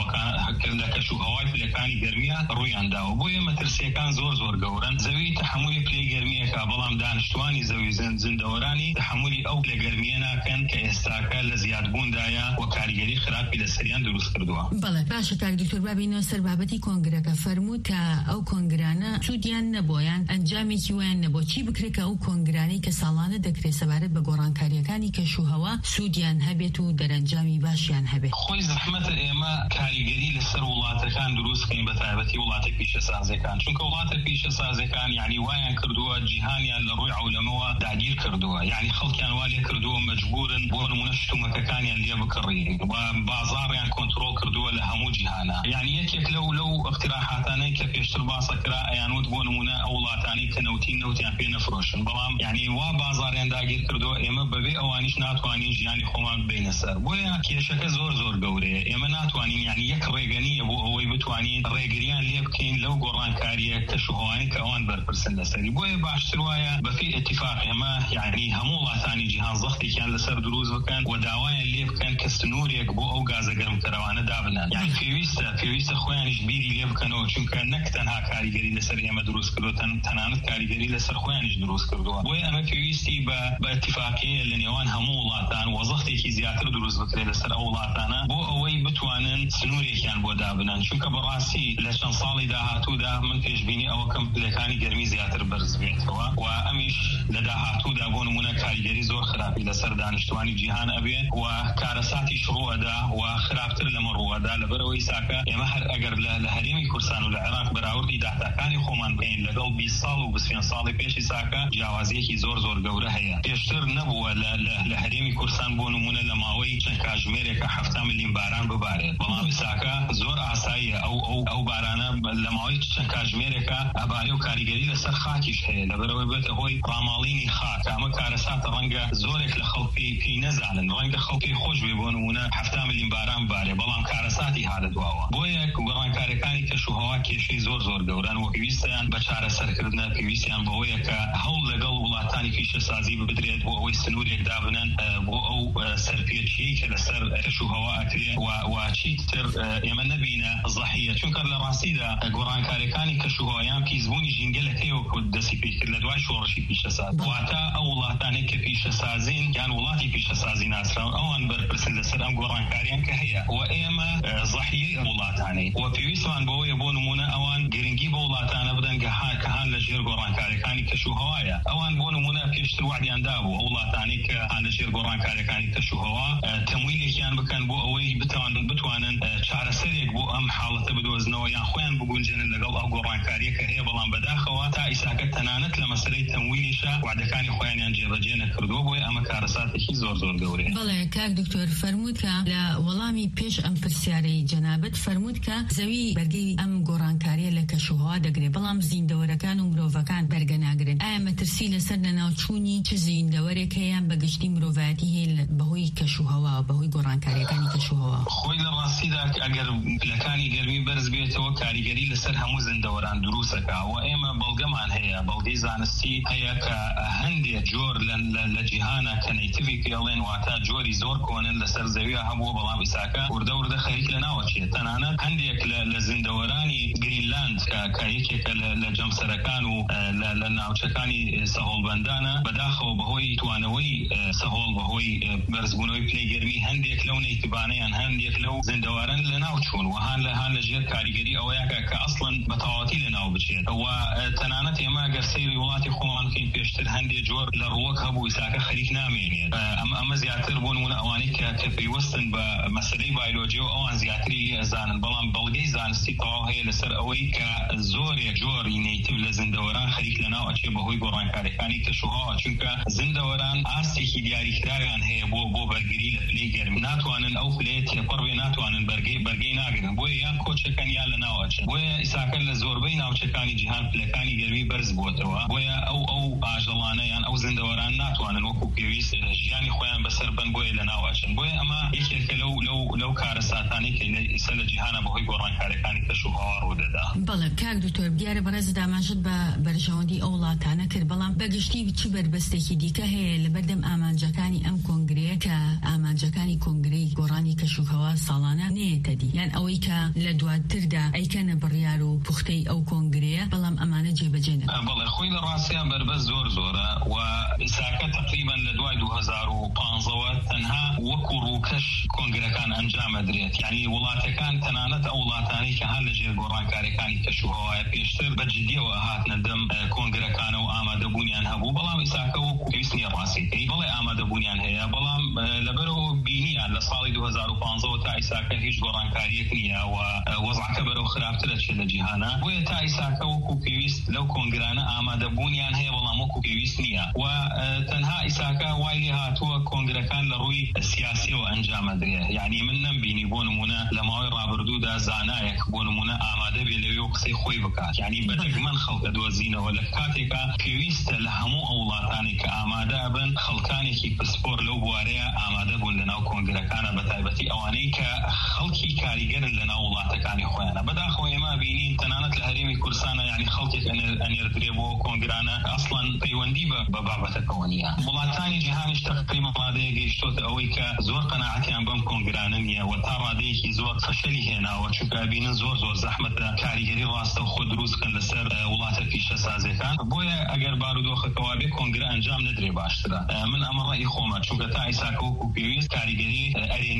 کەشوهەوای پلەکانی گەرمیە ڕوویانداوە بۆیە مەترسیەکان زۆر زۆر گەورن زەوی تەحمولی پلەی گەرمیەکە بەڵام دانیشتوانی زەوی زیندەوەرانی تەحمولی ئەو پلە گەرمیە ناکەن کە ئێستاکە لە زیادبووندایە و کاریگەری خراپی لە سەریان دروست کردووە.
بەڵێ باشە کاک دکتۆر بابینەوە سەر بابەتی کۆنگرەکە فەرمووت کە ئەو کۆنگرانە سوودیان نەبۆیان ئەنجامێکی ویان نەبوو چی بکرێت کە ئەو کۆنگرانەی کە ساڵانە دەکرێت سەبارەت بە گۆڕانکاریەکانی کەشوهەوا سوودیان هەبێت و دەرەنجامی باشیان هەبێت؟
خۆی زەحمەتە ئێمە کاریگەری لەسەر وڵاتەکان دروست بکەین بە تایبەتی وڵاتە پیشەسازەکان چونکە وڵاتە پیشەسازەکان یعنی وایان کردووە جیهانیان لە ڕووی عولەمەوە داگیر کردووە یعنی خەڵکیان وا لێ کردووە مەجبورن بۆ نمونە شتومەکەکانیان لێ بکڕین و بازاڕیان کۆنتڕۆڵ کردووە لە هەموو جیهانە یعنی یەکێک لەو لەو اقتراحاتانەی کە پێشتر باسەکرا ئەیانوت بۆ نمونە ئەو وڵاتانی کە نەوتی نەوتیان پێ نەفرۆشن بەڵام یعنی وا بازاڕیان داگیر کردووە ئێمە بەبێ ئەوانیش ناتوانین ژیانی خۆمان ببینە سەر بۆیە کێشەکە زۆر زۆر گەورەیە ئێمە ناتوانین یعنی یەک ڕێگە نییە بۆ ئەوەی بتوانین ڕێگریان لێ بکەین لەو گۆڕانکاریە کەشوهەوایی کە ئەوان بەرپرسن لەسەری بۆیە باشتر وایە بەفی ئەتیفاق ئێمە یعنی هەموو وڵاتانی جیهان زەختێکیان لەسەر دروست بکەن و داوایان لێ بکەن کە سنوورێک بۆ ئەو گازە گەرمکەروانە دابنن یعنی پێویستە پێویستە خۆیانیش بیری لێ بکەنەوە چونکە نەک تەنها کاریگەری لەسەر ئێمە دروست کردووە تەنانەت کاریگەری لەسەر خۆیانیش دروست کردووە بۆیە ئەمە پێویستی بە ئەتیفاقیە لە نێوان هەموو وڵاتان و زەختێکی زیاتر دروست بکرێت لەسەر ئەو وڵاتانە بۆ ئەوەی بتوانن سنوورێکیان بۆ دابنن چونکە بەڕاستی لە چەند ساڵی داهاتوودا من پێشبینی ئەوەکەم پلەکانی گەرمی زیاتر بەرز بێتەوە و ئەمیش لە داهاتوو داهاتوودا بۆ نمونە کاریگەری زۆر خراپی لەسەر دانیشتوانی جیهان ئەبێ و کارەساتی شڕوەدا و خراپتر لەمە ڕوەدا لەبەرەوەی ساکە ئێمە هەر ئەگەر لە هەرێمی کوردستان و لە عێراق بەراوردی داهاتەکانی خۆمان بین لەگەڵ بیست ساڵ و بیست ساڵی پێشی ساکە جیاوازیەکی زۆر زۆر گەورە هەیە. پێشتر نەبووە لە هەرێمی کوردستان بۆ نمونە لە ماوەی چەند کاتژمێرێکە هەفتە ملیۆن باران ببارێت، بەڵام ساکە زۆر ئاساییە ئەو ئەو ئەو بارانە لە ماوەی چەند کاتژمێرێکە ئەبارێ و کاریگەری لەسەر خاکیش هەیە، لەبەرەوەی بێتە هۆی ڕاماڵینی خاک. ئەمە کارەساتە ڕەنگە زۆرێک لە خەڵکی پێی نەزانن، ڕەنگە خەڵکی خۆش بێ بۆ نمونە هەفتە ملیۆن باران ببارێ، بەڵام کارەساتی هاتە دواوە. بۆیە گۆڕانکاریەکانی کەشوهەوا کێشەی زۆر زۆر گەورەن و پێویستیان بە چارەسەرکردنە، پێویستیان بەوەیە کە هەوڵ لەگەڵ وڵاتانی پیشەسازی بدرێت بۆ ئەوەی سنوورێک دابنن بۆ ئەو سەرپێچیی کە لەسەر کەشوهەوا ئەکرێ و چیتر ئێمە نەبینە زەحیە، چونکە لە ڕاستیدا گۆڕانکاریەکانی کەشوهەوایان پیسبوونی ژینگەلەکەیەوە کە دەستی پێکرد لە دوای شۆڕشی پیشەساز. واتە ئەو وڵاتانێک کە پیشەسازین یان وڵاتی پیشەسازی ناسراون ئەوان بەرپرسن لەسەر ئەم گۆڕانکاریان کە هەیە و ئێمە زەحیەی وڵاتانەی و پێویستمان بەوەیە بۆ نمونە ئەوان گرنگی بە وڵاتانە بدەن کە هان لە ژێر گۆڕانکاریەکانی کەشوهەوایە. ئەوان بۆ نمونە پێشتر وعدیان دابوو ئەو وڵاتانی کە هان لە ژێر گۆڕانکاریەکانی کەشوهەوا تەمویلێکیان بکەن بۆ ئەوەی بتوانن بتوانن چارەسەرێک بۆ ئەم حاڵەتە بدۆزنەوە یان خۆیان بگونجێنن لەگەڵ ئەو گۆڕانکاریە کە هەیە، بەڵام بەداخەوە تا ئیساکە تەنانەت لە مەسەلەی تەمویلیشە وعدەکانی خۆیانیان جێبەجێ نەکردووە، بۆیە ئەمە کارەساتێکی زۆر زۆر گەورەیە.
بەڵێ کاک دکتۆر فەرموود کە لە وەڵامی پێش ئەم پرسیارەی جەنابەت فەرموود کە زەوی بەرگەی ئەم گۆڕانکاریە لە کەشوهەوا دەگرێت، بەڵام زیندەوەرەکان و مرۆڤەکان بەرگە ناگرن. ئایا مەترسی لەسەر لەناوچوونی چ زیندەوەرێک هەیە بەگشتی مرۆڤایەتی هەیە بەهۆی کەشوهەوا بەهۆی گۆڕانکاریەکانی کەشوهەوا؟
خۆی لە ڕاستیدا ئەگەر پلەکانی گەرمی بەرز بێتەوە کاریگەری لەسەر هەموو زیندەوەران دروستەکە و ئێمە بەڵگەمان هەیە، بەڵگەی زانستی هەیە کە هەندێک جۆر لە جیهانە کە نەیتیڤی پێڵێن واتە جۆری زۆر کۆنن لەسەر زەویە هەبووە، بەڵام ئیساکە وردە وردە خەریک لە ناوەچێت. تەنانەت هەندێک لە زیندەوەرانی گرینلاند کە یەکێکە لە جەمسەرەکان و لە ناوچەکانی سەهۆڵبەندانە بەداخەوە بەهۆی توانەوەی سەهۆڵ بەهۆی بەرزبوونەوەی پلەی گەرمی هەندێک لەو نەیتیبانەیان هەندێک لەو زیندەوەران لە ناو چوون و هان لە هان لە ژێر کاریگەری ئەوەیە کە ئەسڵەن بە تەواوەتی لە ناو بچێت. و تەنانەت ئێمە گەر سەیری وڵاتی خۆمان بکەین پێشتر هەندێک جۆر لە ڕووەک هەبوو ئیساکە خەریک نامێنێت. ئەمە زیاتر بۆ نمونە ئەوانەی کە پەیوەستن بە مەسەلەی بایۆلۆجی و ئەوان زیاتری لێ ئەزانن، بەڵام بەڵگەی زانستی تەواو هەیە لەسەر ئەوەی کە زۆرێک جۆری نەیتیڤ لە زیندەوەران خەریک لە ناو ئەچێ بەهۆی گۆڕانکاریەکانی کەشوهەوا، چونکە زیندەوەران ئاستێکی دیاریکراویان هەیە بۆ بۆ بەرگری لە پلەی گەرمی، ناتوانن ئەو پلەیە تێپەڕ بێ، ناتوانن بەرگەی بەرگەی ناگرن، بۆیە یان کۆچەکەن یان لە ناو ئەچن. بۆیە ئیساکە لە زۆربەی ناوچەکانی جیهان پلەکانی گەرمی بەرز بووەتەوە، بۆیە ئەو ئەو ئاژەڵانە یان ئەو زیندەوەران ناتوانن وەکو پێویست ژیانی خۆیان بەسەر بن، بۆیە لە ناو ئەچن. بۆیە ئەمە یەکێکە لەو لەو لەو کارەساتانەی کە ئیسا لە جیهانە بەهۆی گۆڕانکاریەکانی کەشوهەوا ڕوودەدا.
بەڵێ کاک دکتۆر دیارە بەڕێز داماژت بە بەرژەوەندی ئەو وڵاتانە کرد، بەڵام بەگشتی چ بربەستێکی دیکە هەیە لەبەردەم ئامانجەکانی ئەم کۆنگرەیە کە ئامانجەکانی کۆنگرەی گۆڕانی کەشوهەوا ساڵانە نێتە دی، یان ئەوەی کە لە دواتردا ئەیکەنە بڕیار و پوختەی ئەو کۆنگرەیە، بەڵام ئەمانە جێبەجێ نەکرێن.
بەڵێ خۆی لە ڕاستیان بربەست زۆر زۆرە و ئیساکە تقریبا لە دوای دوو هەزار و پانزەوە تەنها وەکو ڕووکەش کۆنگرەکان ئەنجامەدرێت، یعنی وڵاتەکان تەنانەت ئەو وڵاتانەی کە هەر لە ژێر گۆڕانکاریەکانی کەشوهەوایە پێشتر بە جددیەوە هاتنە دەم کۆنگرەکانە و ئامادەبوونیان هەبوو، بەڵام ئیساکە وەکو پێویست نییە ڕاستیکەی بەڵێ ئامادەبوونیان هەیە، بەڵام لەبەرەوە بینیان لە ساڵی دوو هەزار و پانزەوە تا ئیساکە هیچ گۆڕانکاریەک نییە و وەزعەکە بەرەو خراپترە چێت لە جیهانە، بۆیە تا ئیساکە وەکو پێویست لەو کۆنگرانە ئامادەبوونیان هەیە، بەڵام وەکو پێویست نییە و تەنها ئیساکە وای لێ هاتووە کۆنگرەکان لە ڕووی سیاسیەوە ئەنجامەدرێ، یعنی من نەمبینی بۆ نمونە لە ماوەی ڕابردوودا زانایەک بۆ نمونە ئامادە بێ لەوێ و قسەی خۆی بکات، یعنی بەدەگمەن خەڵکە دۆزینەوە لە کاتێکە پێویستە لە هەموو ئەو وڵاتانی کە ئامادە بن خەڵکانێکی پسپۆر لەو بوارەیە ئامادە بوون لە ناو کۆنگرەکانە، بەتایبەتی ئەوانەی کە خەڵکی کاریگەرن لە ناو وڵاتەکانی خۆیانە. بەداخەوە ئێمە بینین تەنانەت لە هەرێمی کوردستانە یعنی خەڵکێک ئەنێردرێ بۆ کۆنگرانە ئەسڵەن پەیوەندی بە بابەتەکەەوە نییە. وڵاتانی جیهانیش تقریبا ڕادەیە گەیشتۆتە ئەوەی کە زۆر قەناعەتیان بەم کۆنگرانە نییە و تا ڕادەیەکی زۆر فەشەلی هێناوە، چونکە بینن زۆر زۆر زەحمەتە کاریگەری ڕاستە و خۆ دروستکەن لەسەر وڵاتە پیشەسازیەکان، بۆیە ئەگەر بارودۆخەکەوا بێ کۆنگرە ئەنجام نەدرێ باشترە. من ئەمە ڕەئی خۆمە، چونکە تا ئیساکە وەکو پێویست کاریگەری ئەرێنیە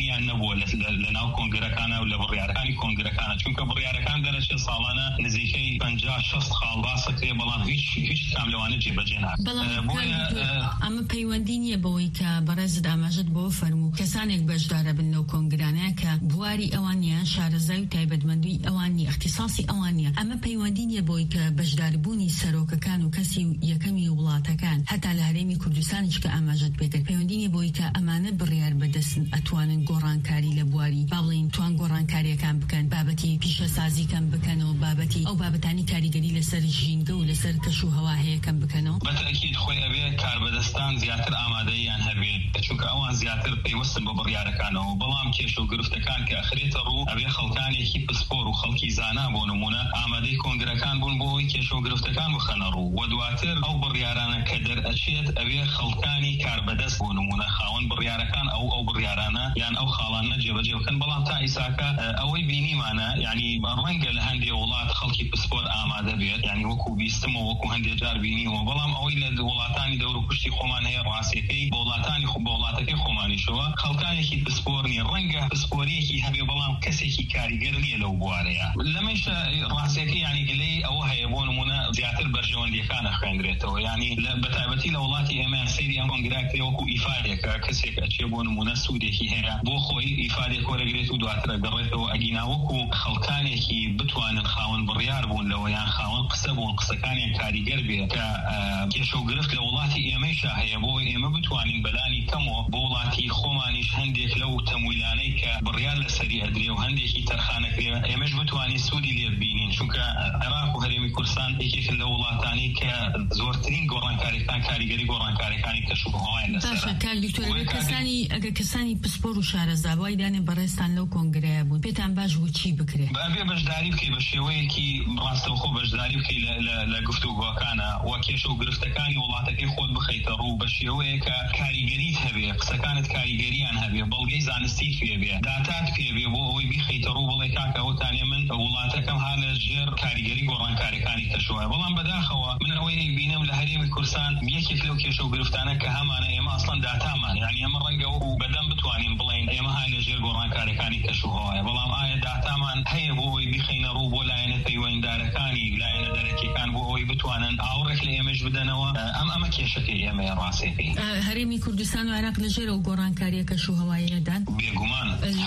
بینیان نەبووە لەناو کۆنگرەکانە و لە بڕیارەکانی کۆنگرەکانە، چونکە بڕیارەکان دەرەچێت ساڵانە نزیکەی پەنجا شەست خاڵ باسەکرێ، بەڵام هیچ هیچ کام لەوانە جێبەجێ ناکرێت.
ئەمە پەیوەندی نییە بەوەی کە بەڕێزت ئاماژەت بۆ فەرموو کەسانێک بەشدارە بن لەو کۆنگرانەیە کە بواری ئەوانیان شارەزای و تایبەتمەندی ئەوانی اختصاصی ئەوانیە. ئەمە پەیوەندی نییە بۆی کە بەشداربوونی سەرۆکەکان و کەسی یەکەمی وڵاتەکان هەتا لە هەرێمی کوردستانیش کە ئاماژەت پێکرد پەیوەندی نییە بۆی کە ئەمانە بڕیار بەدەستن ئەتوانن گۆڕانکاری لە بواری با بڵین توان گۆڕانکاریەکان بکەن، بابەتی پیشەسازیکەم بکەنەوە، بابەتی ئەو بابەتانی کاریگەری لەسەر ژینگە و لەسەر کەش و هەوا هەیەکەم بکەنەوە.
بەتەکید خۆی ئەوێ کاربەدەستان زیاتر ئامادەیان هەبێت، چونکە ئەوان زیاتر پەیوەستن بە بڕیارەکانەوە، بەڵام کێش و گرفتەکان کە ئەخرێتە ڕوو ئەوێ خەڵکانێکی پسپۆر و خەڵکی زانا بۆ نمونە ئامادەی کۆنگرەکان بوون بۆ ئەوەی کێش و گرفتەکان بخەنە ڕوو، و دواتر ئەو بڕیارانە کە دەرئەچێت ئەوێ خەڵکانی کاربەدەست بۆ نمونە خاوەن بڕیارەکان ئەو ئەو بڕیارانە یان ئەو خاڵانە جێبەجێ بکەن. بەڵام تا ئیساکە ئەوەی بینیمانە یعنی ڕەنگە لە هەندێک وڵات خەڵکی پسپۆر ئامادە بێت، یعنی وەکو بیستمەوە وەکو هەندێک جار بینیوە، بەڵام ئەوەی لە وڵاتانی دەور و پشتی خۆمان هەیە ڕاستیەکەی بە وڵاتانی خۆ بە وڵاتەکەی خۆمانیشەوە خەڵکانێکی پسپۆر نیە، ڕەنگە پسپۆریەکی هەبێ بەڵام کەسێکی کاریگەر نییە لەو بوارەیە. لەمەشە ڕاستیەکەی یعنی گلەی ئەوە هەیە بۆ نمونە زیاتر بەرژەوەندیەکانە خوێندرێتەوە، یعنی بەتایبەتی لە وڵاتی ئێمە سەیری ئەم کۆنگراکرێ وەکو ئیفادێکە کەسێک ئەچێ بۆ نمونە سوودێکی هەیە بۆ خۆی ئیفادێک وەرەگرێت و دواتر ئەگەڕێتەوە ئەگینا وەکو خەڵکانێکی بتوانن خاوەن بڕیار بوون لەوە یان خاوەن قسە بوون قسەکانیان کاریگەر بێت کە کێشە و گرفت لە وڵاتی ئێمەیشا هەیە بۆ ئێمە بتوانین بەلانی کەمەوە بۆ وڵاتی خۆمانیش هەندێک لەو تەمویلانەی کە بڕیار لەسەری ئەدرێ و هەندێکی تەرخانەکرێ ئێمەش بتوانین سوودی لێ ببینین، چونکە عێراق و هەرێمی کوردستان یەکێکن لە وڵاتانی کە زۆرترین گۆڕانکاریەکان کاریگەری گۆڕانکاریەکانی کەش و هەوایان لەسەرە.
کەسانی ئەگەر کەسانی پسپۆر و شارەزا وای دانێ بەڕێستان لەو کۆنگرەیە بوون پێتان باش بوو چی بکرێ؟
بەبێ بەشداری بکەی بە شێوەیەکی ڕاستەوخۆ بەشداری بکەی لە گفتوگۆکانە و کێشە و گرفتەکانی وڵاتەکەی خۆت بخەیتە ڕوو بە شێوەیە کە کاریگەریت هەبێ، قسەکانت کاریگەریان هەبێ، بەڵگەی زانستیت پێبێ، داتات پێبێ بۆ ئەوەی بیخەیتە ڕوو بڵێ کاکە ئەوتانێ من وڵاتەکەم ها لە ژێر کاریگەری گۆڕانکاریەکانی کەشوایە. بەڵام بەداخەوە من ئەوەی بینم لە هەرێمی کوردستان یەکێک لەو کێشە و گرفتانە کە هەمانە ئێمە ئەسڵەن داتامان، یعنی ئەمە ڕەنگە و بەدەم بتوانین بڵێن ئێمە های لە ژێر گۆڕانکاریەکانی کەشوهەوایە، بەڵام ئایا داتامان هەیە بۆ ئەوەی بخەینە ڕوو بۆ لایەنە پەیوەنددارەکانی لایەنە دەرەکیەکان بۆ ئەوەی بتوانن ئاوڕێک لە ئێمەش بدەنەوە؟ ئەم ئەمە کێشەکەی ئێمەیە ڕاستیەکەی.
هەرێمی کوردستان و عێراق لە ژێرە و گۆڕانکاریە کەشوهەوایەدان
بێگومان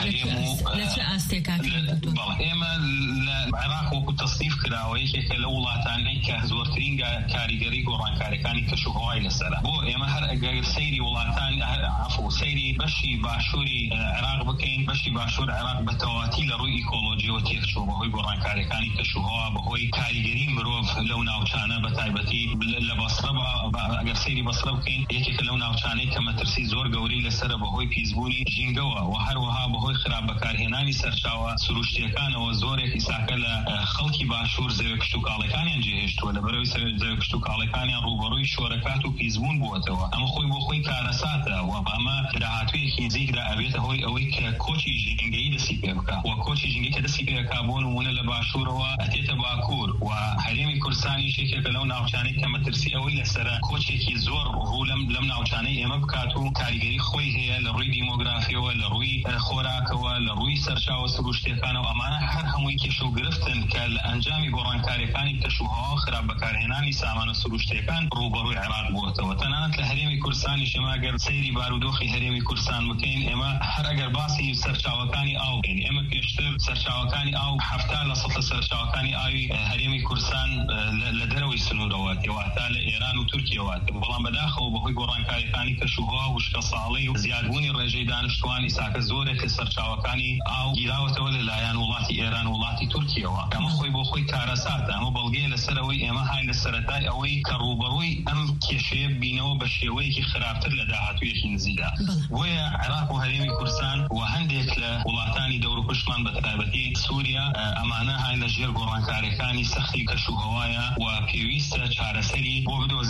لە چه ئاستێکا
ئێمە لە عێراق وەکو تەصنیف کراوە یەکێکە لە وڵاتانەی کە زۆرترین کاریگەری گۆڕانکاریەکانی کەشوهەوای لەسەرە. بۆ ئێمە هەر ئەگەر سەیری وڵاتان عفو سەیری بەشی باشووری عێراق بکەین، بەشی باشوور عێراق بە تەواتی لە ڕووی ئیکۆلۆجیەوە تێکچووە بەهۆی گۆڕانکاریەکانی کەشوهەوا، بەهۆی کاریگەری مرۆڤ لەو ناوچانە بەتایبەتی لە بەسرە ئەگەر سەیری بەسرە بکەین یەکێکە لەو ناوچانەی کە مەترسی زۆر گەورەی لەسرە بەهۆی پیسبوونی ژینگەوە و هەروەها بەهۆی خراپ بەکارهێنانی سەرچاوە سروشتیەکانەوە زۆرێک ئیساکە لە خەڵکی باشوور زەوی کشتوکاڵەکانیان جێهێشتووە، لەبەرەوەی زەوی کشتوکاڵەکانیان ڕوبەڕووی شۆرەکات و پیسبوون بووەتەوە. ئەمە خۆی بۆ خۆی کارەساتە و ئەمە داهاتوویەکی نزیکدا ئەبێتە هۆی ئەوەی کە کۆچی ژینگەی دەستی پێ بکات و کۆچی ژینگەی کە دەستی پێ بکات بۆ نمونە لە باشوورەوە ئەتێتە باکوور و هەرێمی کوردستانیش یەکێکە لەو ناوچانەی کە مەترسی ئەوەی لەسرە کۆچێکی زۆر ڕوو لەم ناوچانەی ئێمە بکات و کاریگەری خۆی هەیە لە ڕووی دیمۆگرافیەوە، لە ڕووی خۆراکەوە، لە ڕووی سەرچاوە سروشتیەکانەوە. ئەمانە هەر هەمووی کێشە و گرفتن کە لە ئەنجامی گۆڕانکاریەکانی کەشوهەوا خراپ بەکارهێنانی سامانە سروشتیەکان ڕوبەڕووی عێراق بووەتەوە. تەنانەت لە هەرێمی کوردستانی شەما گەر سەیری بارودۆخی هەرێمی کوردستان بکەین ئێمە هەر ئەگەر باسی سەرچاوەکانی ئاو بکەین، ئێمە پێشتر سەرچاوەکانی ئاو هەفتا لە سەد لە سەرچاوەکانی ئاوی هەرێمی کوردستان لە دەرەوەی سنوورەوە تێواتە لە ئێران و تورکیەوە، بەڵام بەداخەوە بەهۆی گۆڕانکاریەکانی کەشوهەوا وشکە ساڵی و زیادبوونی ڕێژەی دانیشتوان ئیساکە زۆرێک لە سەرچاوەکانی ئاو گیراوەتەوە لەلایەن وڵاتی ئێران و وڵاتی تورکیەوە. ئەمە خۆی بۆ خۆی کارەساتە، ئەمە بەڵگەیە لەسەرەوەی ئێمە های لە سەرەتای ئەوەی کە ڕوبەڕووی ئەم کێشەیە بینەوە بە شێوەیەکی خراپتر لە داهاتوویەکی نزیکدا. بۆیە عێراق و هەرێمی کوردستان و هەندێک لە وڵاتانی دەور و پشتمان بەتایبەتی سووریا ئەمانە های لە ژێر گۆڕانکاریەکانی سەختی کەشوهەوایە و پێویستە چارەسەری بۆ بدۆزینەوە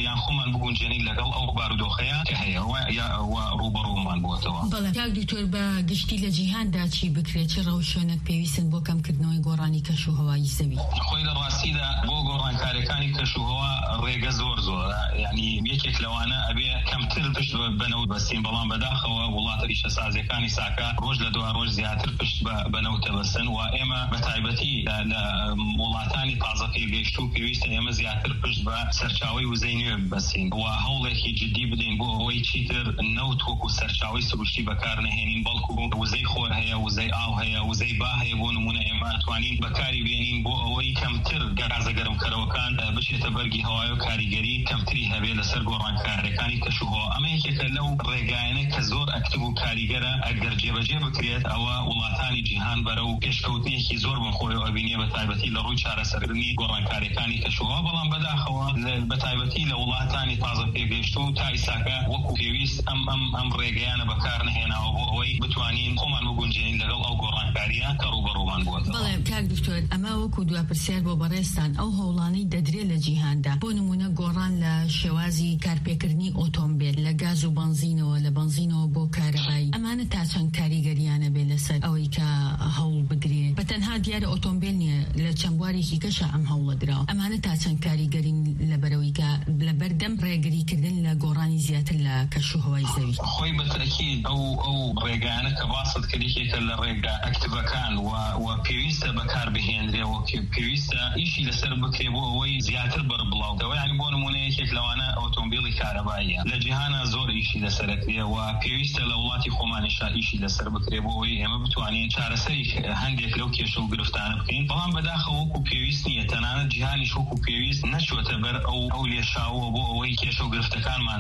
یان خۆمان بگونجێنین لەگەڵ ئەو بارودۆخەیە کە هەیە و ڕوبەڕوومان بووەتەوە.
بەڵێ کاک دکتۆر بە گشتی لە جیهاندا چی بکرێت، چه ڕەوشێنێک پێویستن بۆ کەمکردنەوەی گۆڕانی کەشوهەوایی زەوی؟
خۆی لە ڕاستیدا بۆ گۆڕانکاریەکانی کەشوهەوا ڕێگە زۆر زۆرە، یعنی یەکێک لەوانە ئەبێ کەمتر پشت بنەوت بەستین، بەڵام بەداخەوە وڵاتە پیشەسازیەکانی ساکە ڕۆژ لە دوای ڕۆژ زیاتر پشت بنەوت دەبەستن و ئێمە بە تایبەتی لە وڵاتانی تازە پێگەیشت و پێویستە ئێمە زیاتر پشت بە سەرچاوی وزەی نوێ ببەستین و هەوڵێکی جدی بدەین بۆ ئەوەی چیتر نەوت وەکو سەرچاوی سروشتی بەکار نهێنین، بەڵکو وزەی خۆر هەیە، وزەی ئاو هەیە، وزەی با هەیە. بۆ نمونە ئێمە ئەتوانین بەکاری بێنین بۆ ئەوەی کەمتر گازە گەرمکەرەوەکان بچێتە بەرگی هەوای و کاریگەری کەمتری هەبێ لەسەر گۆڕانکاریەکانی کەشوهەوا. ئەمە یەکێکە لەو ڕێگایانە کە زۆر ئەکتیڤ و کاریگەرە، ئەگەر جێبەجێ بکرێت ئەوە وڵاتانی جیهان بەرەو پێشکەوتنێکی زۆر بەخۆیەوە ئەبینێ بە تایبەتی لە ڕووی چارەسەرکردنی گۆڕانکاریەکانی کەشوهەوا. بەڵام بەداخەوە بە تایبەتی لە وڵاتانی تازە پێگەیشت و تا ئیساکە وەکو پێویست ئەم ئەم ئەم ڕێگەیانە بەکار نهێناوە بۆ ئەوەی بتوانین خۆمان بگونجێنین لەگەڵ ئەو گۆڕانکاریە کە ڕوبەڕوومان بووەتەوە.
بەڵێ کاک دکتۆر، ئەمە وەکو دواپرسیار بۆ بەڕێستان ئەو هەوڵانەی دەدرێت لە جیهاندا، بۆ نمونە گۆڕان لە شێوازی کارپێکردنی ئۆتۆمبیل لە گاز و بنزینەوە لە بنزینەوە بۆ کارەبایی، ئەمانە تا چەند کاریگەریانە بێ لەسەر ئەوەی کە هەوڵ بگرێت؟ بە تەنها دیارە ئۆتۆمبیل نیە، لە چەند بوارێکی کەشە ئەم هەوڵە درراوە. ئەمانە تا چەند کاریگەرین لەبەرەوەی کە لەبەردەم ڕێگریکردن لە گۆڕانی زیاتر لە کەشوهەوای زەوی؟
خۆی بەتەکید ئەو ئەو ڕێگانە کە باست کردێکێکە لە ڕێگا ئەکتیڤەکان و پێویستە بەکار بهێنرێەوە، پێویستە ئیشی لەسەر بکرێ بۆ ئەوەی زیاتر بەربڵاوتەوە. یعنی بۆ نمونە یەکێک لەوانە ئۆتۆمبیلی کارەباییە لە جیهانە زۆر ئیشی لەسەرکرێ و پێویستە لە وڵاتی خۆمانیشا ئیشی لەسەر بکرێ بۆ ئەوەی ئێمە بتوانین چارەسەری هەندێک لەو کێشە و گرفتانە بکەین. بەڵام بەداخەوە وەکو پێویست نییە، تەنانەت جیهانیش وەکو پێویست نەچۆتە بەر ئەو ئەو لێشاوە بۆ ئەوەی کێشە و گرفتەکانمان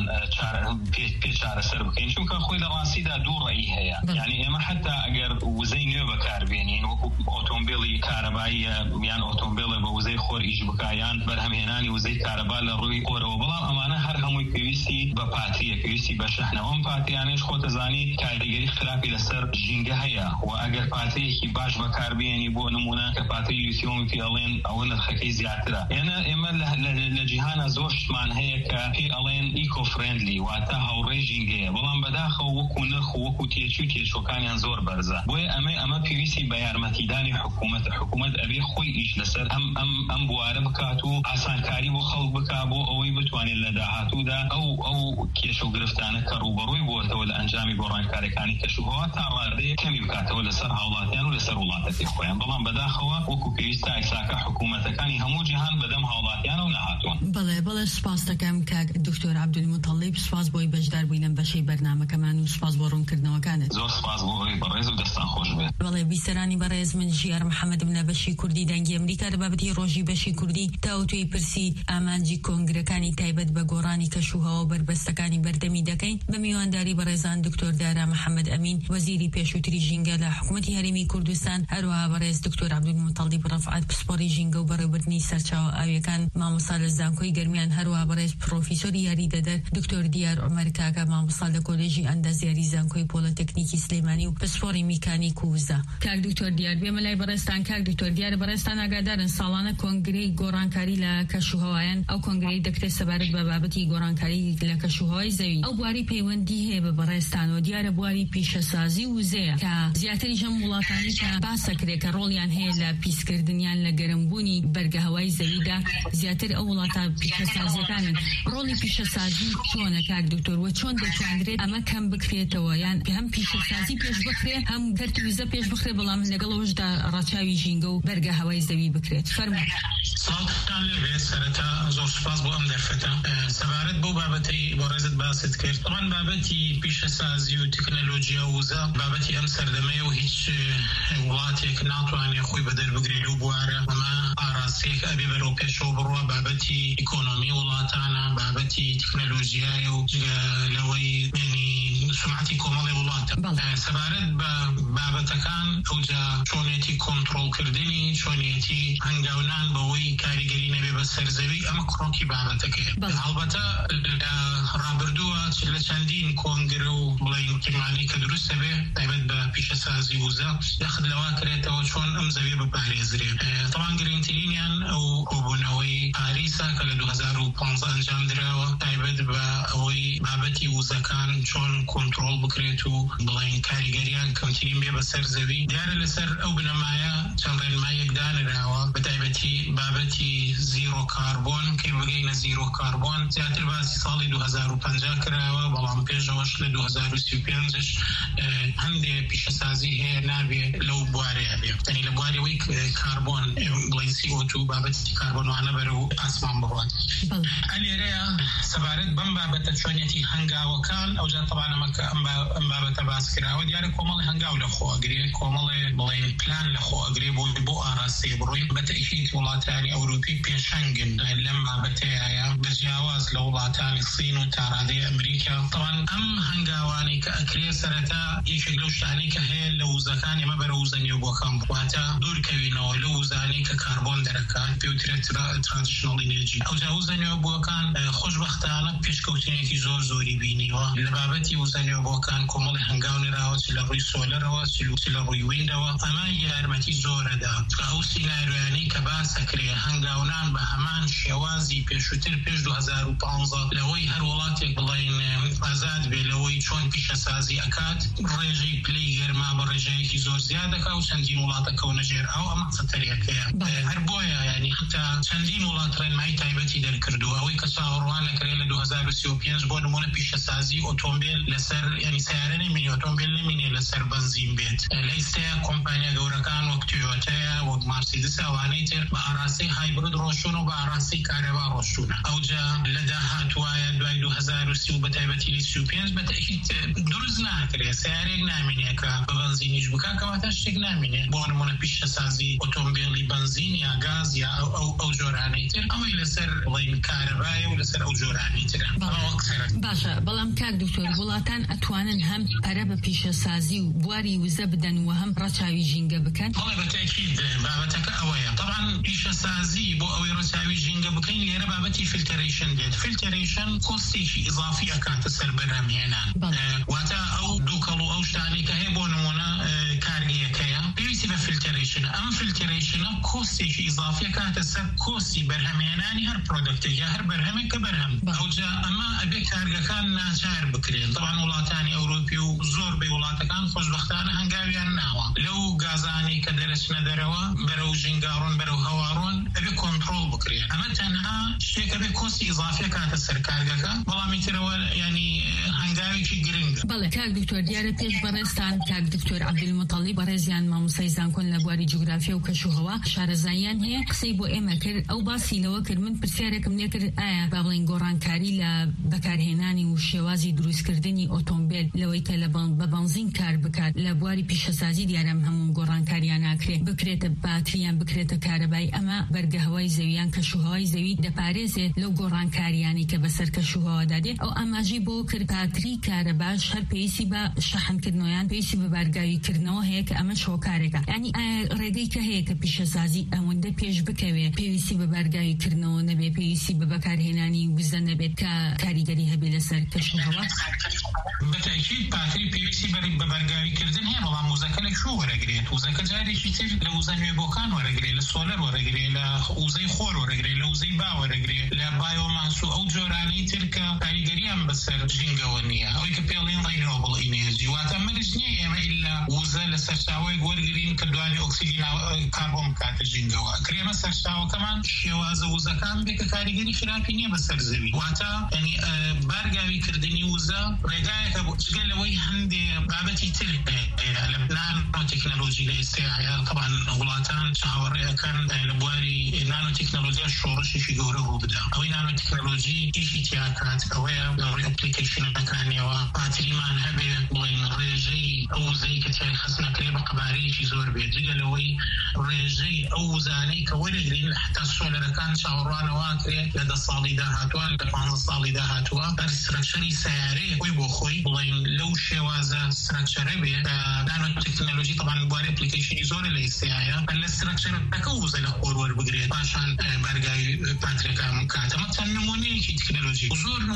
پێ چارەسەر بکەین، چونکە خۆی لە ڕاستیدا دوو ڕێی هەیە. یعنی ئێمە حتا ئەگەر وزەی نوێ بەکاربێنین وەکو ئۆتۆمبیلی کارەبایی یان ئۆتۆمبیلە بە وزەی خۆر ئیش بکایان بەرهەمهێنانی وزەی کارەبا لە ڕووی خۆرەوە، بەڵام ئەمانە هەر هەمووی پێویستی بە پاتریە، پێویستی بە شەحنەوە. ئەم پاتریانەش خۆتەزانی کاریگەری خراپی لەسەر ژینگە هەیە و ئەگەر پاتریەکی باش بەکاربێنی بۆ نمونە کە پاتری لیتیۆمی پێڵێن ئەوە نرخەکەی زیاترە. ئێمە ئێمە لە جیهانە زۆر شتمان هەیە کە پێ ئەڵێن ئیکۆ فرێندلی، واتە هاوڕێ ژینگەیە، بەڵام بەداخەوە وەکو نرخ و وەکو تێچوو تێچۆکانیان زۆر بەرزە. بۆیە ئەمە ئەمە پێویستی بە یارمەتیدانی حکوومەت حکوومەت ئەبێ خۆی ئیش لەسەر ئەم ئەم ئەم بوارە بکات و ئاسانکاری بۆ خەڵک بکا بۆ ئەوەی بتوانێت لە داهاتوودا ئەو ئەو کێشە و گرفتانە کە ڕوبەڕووی بووەتەوە لە ئەنجامی گۆڕانکاریەکانی کەشوهەوا تا ڕادەیە کەمی بکاتەوە لەسەر هاوڵاتیان و لەسەر وڵاتەتی خۆیان. بەڵام بەداخەوە وەکو پێویستە ئایساکە حکوومەتەکانی هەموو جیهان بەدەم هاوڵاتیان و نەهاتوون.
بەڵێ بەڵێ سوپاس دەکەم کاک دکتۆر عەبدولموتەڵیب، سوپاس بۆی بەشدار بووی لەم بەشەی بەرنامەکەمان و سوپاس بۆ ڕوونکردنەوەکانت.
زۆر سوپاس بۆ ئەوەی بەڕێز و دەستان خۆش بێت.
بەڵێ بیسەرانی بەڕێز، من ژیار محەممەدم لە بەشی کوردی دەنگی ئەمریکا لە بابەتی ڕۆژی بەشی کوردی تاوتوی پرسی ئامانجی کۆنگرەکانی تایبەت بە گۆڕانی کەشوهەوا و بربەستەکانی بەردەمی دەکەین بە میوانداری بەڕێزان دکتۆر دارا محەممەد ئەمین، وەزیری پێشووتری ژینگە لە حکوومەتی هەرێمی کوردستان، هەروەها بەڕێز دکتۆر عەبدولموتەڵیب ڕەفعات پسپۆڕی ژینگە و بەڕێوەبردنی سەرچاوە ئاویەکان، مامۆستا لە زانکۆی گەرمیان، هەروەها بەڕێز پرۆفیسۆری یاریدەدەر دکتۆر دیار عومەر کاکە، مامۆستا لە کۆلێژی ئەندازیاری زانکۆی پۆلۆتێکنیکی سلێمانی و پسپۆڕی میکانیک و وزە. کاک دکتۆر دیار، بێمە لای بەڕێستان. کاک دکتۆر دیار، بەڕێستان ئاگادارن ساڵانە کۆنگرەی گۆڕانکاری لە کەشوهەوایان، ئەو کۆنگرەی دەکرێت سەبارەت بە بابەتی گۆڕانکاری لە کەشوهەوای زەوی، ئەو بواری پەیوەندی هەیە بە بەڕێستانەوە، دیارە بواری پیشەسازی وزەیە کە زیاتری ژەم وڵاتانی کە باسەکرێت کە ڕۆڵیان هەیە لە پیسکردنیان لە گەرمبوونی بەرگە هەوای زەویدا، زیاتر ئەو وڵاتە پیشەسازیەکانن. ڕۆڵی پیشەسازی چۆنە کاک دکتۆر، و چۆن دەتوانرێت ئەمە کەم بکرێتەوە، یان هەم پیشەسازی پێش بخرێ هەم گەرت وزە پێش بخرێ، بەڵام لەگەڵەوەشدا ڕاچاوی ژینگە و بەرگە هەوای زەوی بکرێت؟ فەرمووی.
ساڵتان لێبێ سەرەتا زۆر سوپاس بۆ ئەم دەرفەتە. سەبارەت بۆ بابەتەی بۆ ڕێزت باست کرد. طبعاً بابەتی پیشەسازی و تەکنۆلۆژیا و وزە بابەتی ئەم سەردەمەیە و هیچ وڵاتێک ناتوانێت خۆی بەدەر بگرێت و بوارە ئەمە ئاراستەیەک ئەبێ بەرەو پێشەوە بڕوە. بابەتی ئیکۆنۆمی وڵاتانە، بابەتی تەکنۆلۆژیایە و لەوەی سمعتی کۆمەڵی وڵاتە. سەبارەت بە بابەتەکان ئەوجا چۆنێتی کۆنتڕۆڵکردنی، چۆنێتی هەنگاونان بەوەی کاریگەری نەبێ بە سەرزەوی، ئەمە کڕۆکی بابەتەکەیە. هەڵبەتە لە ڕابردووە لە چەندین کۆنگرە و بڵین تیمانی کە دروستە بێ تایبەت بە پیشەسازی وزە دەخت لەوا کرێتەوە چۆن ئەم زەویە بپارێزرێ. طبعا گرنگترینیان ئەو کۆبوونەوەی پاریسا کە لە دوو هەزار و پانزە ئەنجام درراوە تایبەت بە ئەوەی بابەتی وزەکان چۆن کۆنتڕۆڵ بکرێت و بڵین کاریگەریان کەمترین بێ بەسەر زەوی. دیارە لەسەر ئەو بنەمایە چەند ڕێنمایەک دانراوە بە تایبەتی بابەتی زیرۆ کاربۆن کەی بگەینە زیرۆ کاربۆن زیاتر باسی ساڵی دوو هەزار و پەنجا کراوە بەڵام پێشەوەش لە دوو هەزار و سی و پێنجش هەندێک پیشەسازی هەیە نابێ لەو بوارەیە بێ تەنی لە بوارەوەی کاربۆن بڵین سی ئۆ تو بابەتی کاربۆنوانە بەرەو ئاسمان بڕوات. ئەلێرەیە سەبارەت بەم بابەتە چۆنیەتی هەنگاوەکان ئەوجا تەبان ئەمەکە ئەم بابەتە باس کراوە دیارە کۆمەڵی هەنگاو لە خۆ ئەگرێ کۆمەڵێ بڵین پلان لە خۆ ئەگرێ بۆ بۆ ئاراستەیە بڕۆین بە تەئکید وڵاتانی ئەوروپی پێشەنگن لەم بابەتەیە بەجیاواز لە وڵاتانی سین و تا ڕادەی ئەمریکا. طبعا ئەم هەنگاوانی کە ئەکرێ سەرەتا یەکێک لەو شتانەی کە هەیە لە وزەکان ئێمە بەرە وزە نێوبۆکان بواتە دوورکەوینەوە لە وزانەی کە کاربۆن دەرەکات پێوترێت ترانزیشنەڵ ئینێرجی. ئەوجا وزە نێوبۆکان خۆشبەختانە پێشکەوتنێکی زۆر زۆری بینیوە لە بابەتی وزە نێوبۆکان کۆمەڵی هەنگاو نراوە چ لە ڕووی سۆلەرەوە چ لە ڕووی ویندەوە. ئەمە یارمەتی زۆرەدا کە ئەو سیناریۆیانەی کە باسەکرێ هەنگاونان بە هەمان شێوازی پێشووتر پێش دوو هەزار و پانزە لەوەی هەر وڵاتێک بڵین ئازاد بێ لەوەی چۆن پیشەسازی ئەکات ڕێژەی پلەی گەرما بە ڕێژەیەکی زۆر زیاد دەکا و چەندین وڵاتە کەونە ژێر ئەو ئەمە خەتەرێکەیە. هەر بۆیە ینی حتا چەندین وڵات ڕێنمایی تایبەتی دەرکردووە ئەوەی کە چاوەڕوان ئەکرێت لە دوو هەزار و سی و پێنج بۆ نمونە پیشەسازی ئۆتۆمبیل لەسەر ینی سیارە نەمینێ ئۆتۆمبیل نەمینێ لەسەر بەنزین بێت. لە ئیستەیە کۆمپانیا گەورەکان وەک تویۆتەیە وەک مارسیدس ئەوانەی تر بە ئاراستەی هایبرد ڕۆشتون و بە ئاراستەی کارێوا ڕۆشتونە. ئەوجا لە داهاتوایە دوای دوو هەزار و سی و بە تایبەتی سی و پێنج بە تەئکید دروست ناکرێ سیارێک نامینێ کە بە بەنزینیش بکا کەواتە شتێک نامینێ بۆ نمونە پیشەسازی ئۆتۆمبیلی بەنزین یا گاز یا ئەو جۆرانەی تر ئەوەی لەسەر بڵین کارەبایە و لەسەر ئەو جۆرانی ترە.
باشە بەڵام کاک دکتۆر وڵاتان ئەتوانن هەم پەرە بە پیشەسازی و بواری وزە بدەن و هەم ڕەچاوی ژینگە بکەن؟
بەڵێ بە تەئکید بابەتەکە ئەوەیە. طبعا پیشەسازی بۆ ئەوەی ڕەچاوی ژینگە بکەین لێرە بابەتی فیلتەرێشن دێت. فیلتەرێشن کۆستێکی ئیضافی ئەکاتە سەر بەرهەمهێنان واتە ئەو دووکەڵ و ئەو شتانەی کە هەیە بۆ نمونە کارگەیەکەیە پێویستی بە فیلتەرێشنە. ئەم فیلتەرێشنە کۆستێکی ئیضافی ئەکاتە سەر کۆستی بەرهەمهێنانی هەر پرۆدەکتێک یا هەر بەرهەمێک کە بەرهەم. ئەوجا ئەمە ئەبێ کارگەکان ناچار بکرێن. طبعا وڵاتانی ئەوروپی و زۆر بێ وڵاتەکان خۆشبەختانە هەنگاویان ناوە لەو گازانی کە دەرەچنە دەرەوە بەرەو ژینگاڕۆن بەرەو هەواڕۆن ئەبێ کۆنتڕۆڵ بکرێن. ئەمە تەنها شتێکە بێ کۆستی ئیضافی ئەکاتە سەر کارگەکە بەڵامی ترەوە ینی هەنگاوێکی گرنگە.
بەڵێ کاک دکتۆر دیارە پێش بەڕێستان کاک دکتۆر عەبدولموتەڵیب بەڕێزیان مامۆستای زانکۆن لە بواری جوگرافیا و کەشوهەوا شارەزاییان هەیە قسەی بۆ ئێمە کرد ئەو باسی لەوە کرد من پرسیارێکم لێ کرد ئایا با بڵین گۆڕانکاری لە بەکارهێنانی و شێوازی دروستکردنی ئۆتۆمبیل لەوەی کە لە بە بەنزین کار بکات لە بواری پیشەسازی دیارەم هەموو گۆڕانکاریان ناکرێت بکرێتە باتریان بکرێتە کارەبای ئەمە بەرگەهەوای زەویان کەشوهەوای زەوی دەپارێزێت لەو گۆڕانکاریانی کە بەسەر کەشوهەوادا دێت. ئەو ئاماژەی بۆ کرد پاتری کارەباش هەر پێویستی بە شەحنکردنەوەیان پێویستی بە بارگاویکردنەوە هەیە کە ئەمە شۆکارێکە. ینی ڕێگەی کە هەیە کە پیشەسازی ئەوەندە پێش بکەوێت پێویستی بە بارگاویکردنەوە نەبێت پێویستی بە بەکارهێنانی وزە نەبێت کە کاریگەری هەبێت لەسەر کەشوهەوا.
بە تەئکید پاتری پێویستی بە بەرگاویکردن هەیە بەڵام وزەکە لە شو وەرەگرێت. وزەکە جارێکی تر لە وزە نوێبۆکان وەرەگرێت لە سۆلەر وەرەگرێت لە وزەی خۆر وەرەگرێت لە وزەی با وەرەگرێت لە بایۆماس و ئەو جۆرانەی تر کە کاریگەریان بەسەر ژینگەوە نییە ئەوەی کە پێڵێن ڕینۆبڵ ئینێرجی واتە مەرج نییە ئێمە ئیلا وزە لە سەرچاوەی وەرگرین کە دوانی ئۆکسیدی کاربۆن بکاتە ژینگەوە ئەکرێمە سەرچاوەکەمان شێوازە وزەکان بێ کە کاریگەری خراپی نییە بەسەر زەوی واتە ینی بارگاویکردنی وزە ڕێگایەکە بۆ جگە لەوەی هەندێ بابەتی تر لە نانۆ تەکنەلۆژی لە ئێستایا طبعا وڵاتان چاوەڕێەکەن لە بواری نانۆ تەکنەلۆژیا شۆڕشێکی گەورە ڕوو بدە. ئەوەی نانۆ تەکنەلۆژی ئیشی تیاکات ئەوەیە لە ڕووی ئەپلیکیشنەکانیەوە پاتریمان هەبێ بڵین ڕێژەی ئەو وزەی کە تیای خستنەکرێ بە قەبارەیەکی زۆر بێت جگە لەوەی ڕێژەی ئەو وزانەی کە وەرەگرین حتا سۆلەرەکان چاوەڕوانەوە کرێت لە دە ساڵی داهاتووە لە پانزە ساڵی داهاتووە هەر سترەکچەری سەیارەیە خۆی بۆ خۆی بڵین لەو شێوازە سترەکچەرە بێ نانۆ تەکنەلۆژی طبعا بواری ئەپلیکیشنی زۆرە لە ئێستایا لە سترەکچەرەکە وزە لە خۆر وەربگرێت پاشان بەرگاوی پاترەکان بکات. ئەمە چەند نمونەیەکی تەکنەلۆژی زۆر نمونەی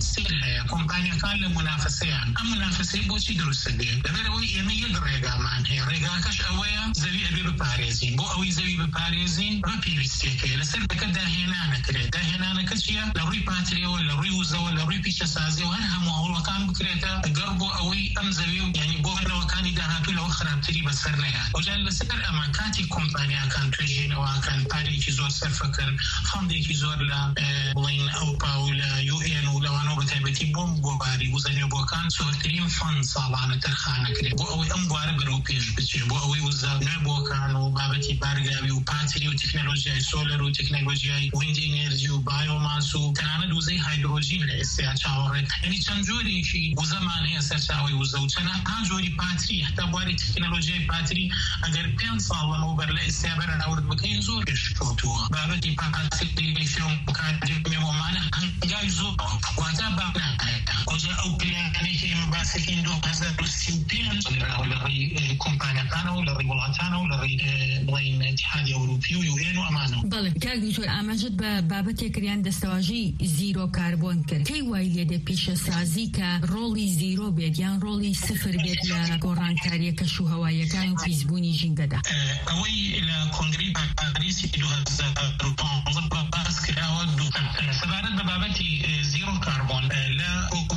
سر هەیە کۆمپانیەکان لە منافسەیان ئەم منافسەی بۆچی دروستە بێ لەبەرەوەی ئێمە یەک ڕێگامان هەیە ڕێگاکەش ئەوەیە زەوی ئەبێ بپارێزین بۆ ئەوەی زەوی بپارێزین بە پێویستیەکەیە لەسەر بەکە داهێنانەکرێت داهێنانەکە چییە لە ڕووی پاتریەوە لە ڕووی وزەوە لە ڕووی پیشەسازی و هەر هەموو هەوڵەکان بکرێتە گەڕ بۆ ئەوەی ئەم زەوی و یعنی بۆ هەرەوەکانی داهاتوو لەوە خراپتری بەسەر نەیان ئەوجار لەسەر ئەمە کاتی کۆمپانیاکان توێژینەوەکان پارێکی زۆر سەرفەکەن فەندێکی زۆر لە بڵین ئەوروپا و لە یو ئێن و لەوانەوە بە تایبەتی بۆم بۆ باری وزەنێبووەکان زۆرترین فەند ساڵانە تەرخانەکرێت بۆ ئەوەی ئەم بوارە بەرەو پێش بچێت بۆ ئەوەی وزە نوێبووەکان و بابەتی بارگاوی و پاتری و تەکنۆلۆژیای سۆلەر و تەکنۆلۆژیای ویند ئێنێرژی و بایۆماس و تەنانەت وزەی هایدرۆژین لە ئێستا چاوەڕێت یعنی چەند جۆرێکی وزەمان هەیە سەرچاوەی وزە و چەند جۆری پاتری حتا بواری تەکنۆلۆژیای پاتری ئەگەر پێنج ساڵ لەمەوە بەر لە ئێستا بەرەناورد بکەین زۆر پێشکەوتووە بابەتی پاتری فێڵ کاریمێوەمانە هەنگاوی زۆر واتە بابنان ئەوجا ئەو پلانێکی ئێمە باسەکەین دو هەزار و سی و پێنج لە ڕێی کۆمپانیەکانەوە لە ڕێی وڵاتانەوە لە ڕێی بڵین ئیتحادی ئەوروپی و یو ئێن و ئەمانەوە
بەڵێ کاک دکتۆر ئاماژت بە بابەتێکریان دەستەواژەی زیرۆ کاربۆن کرد کەی وای لێدە پیشەسازی کە ڕۆڵی زیرۆ بێت یان ڕۆڵی سفر بێت لە گۆڕانکاریە کەشوهەواییەکان و پیسبوونی ژینگەدا
ئەوەی لە کۆنگری پاریسی دو هەزار و پانزە باس کراوە سەبارەت بە بابەتی زیرۆ کاربۆن لە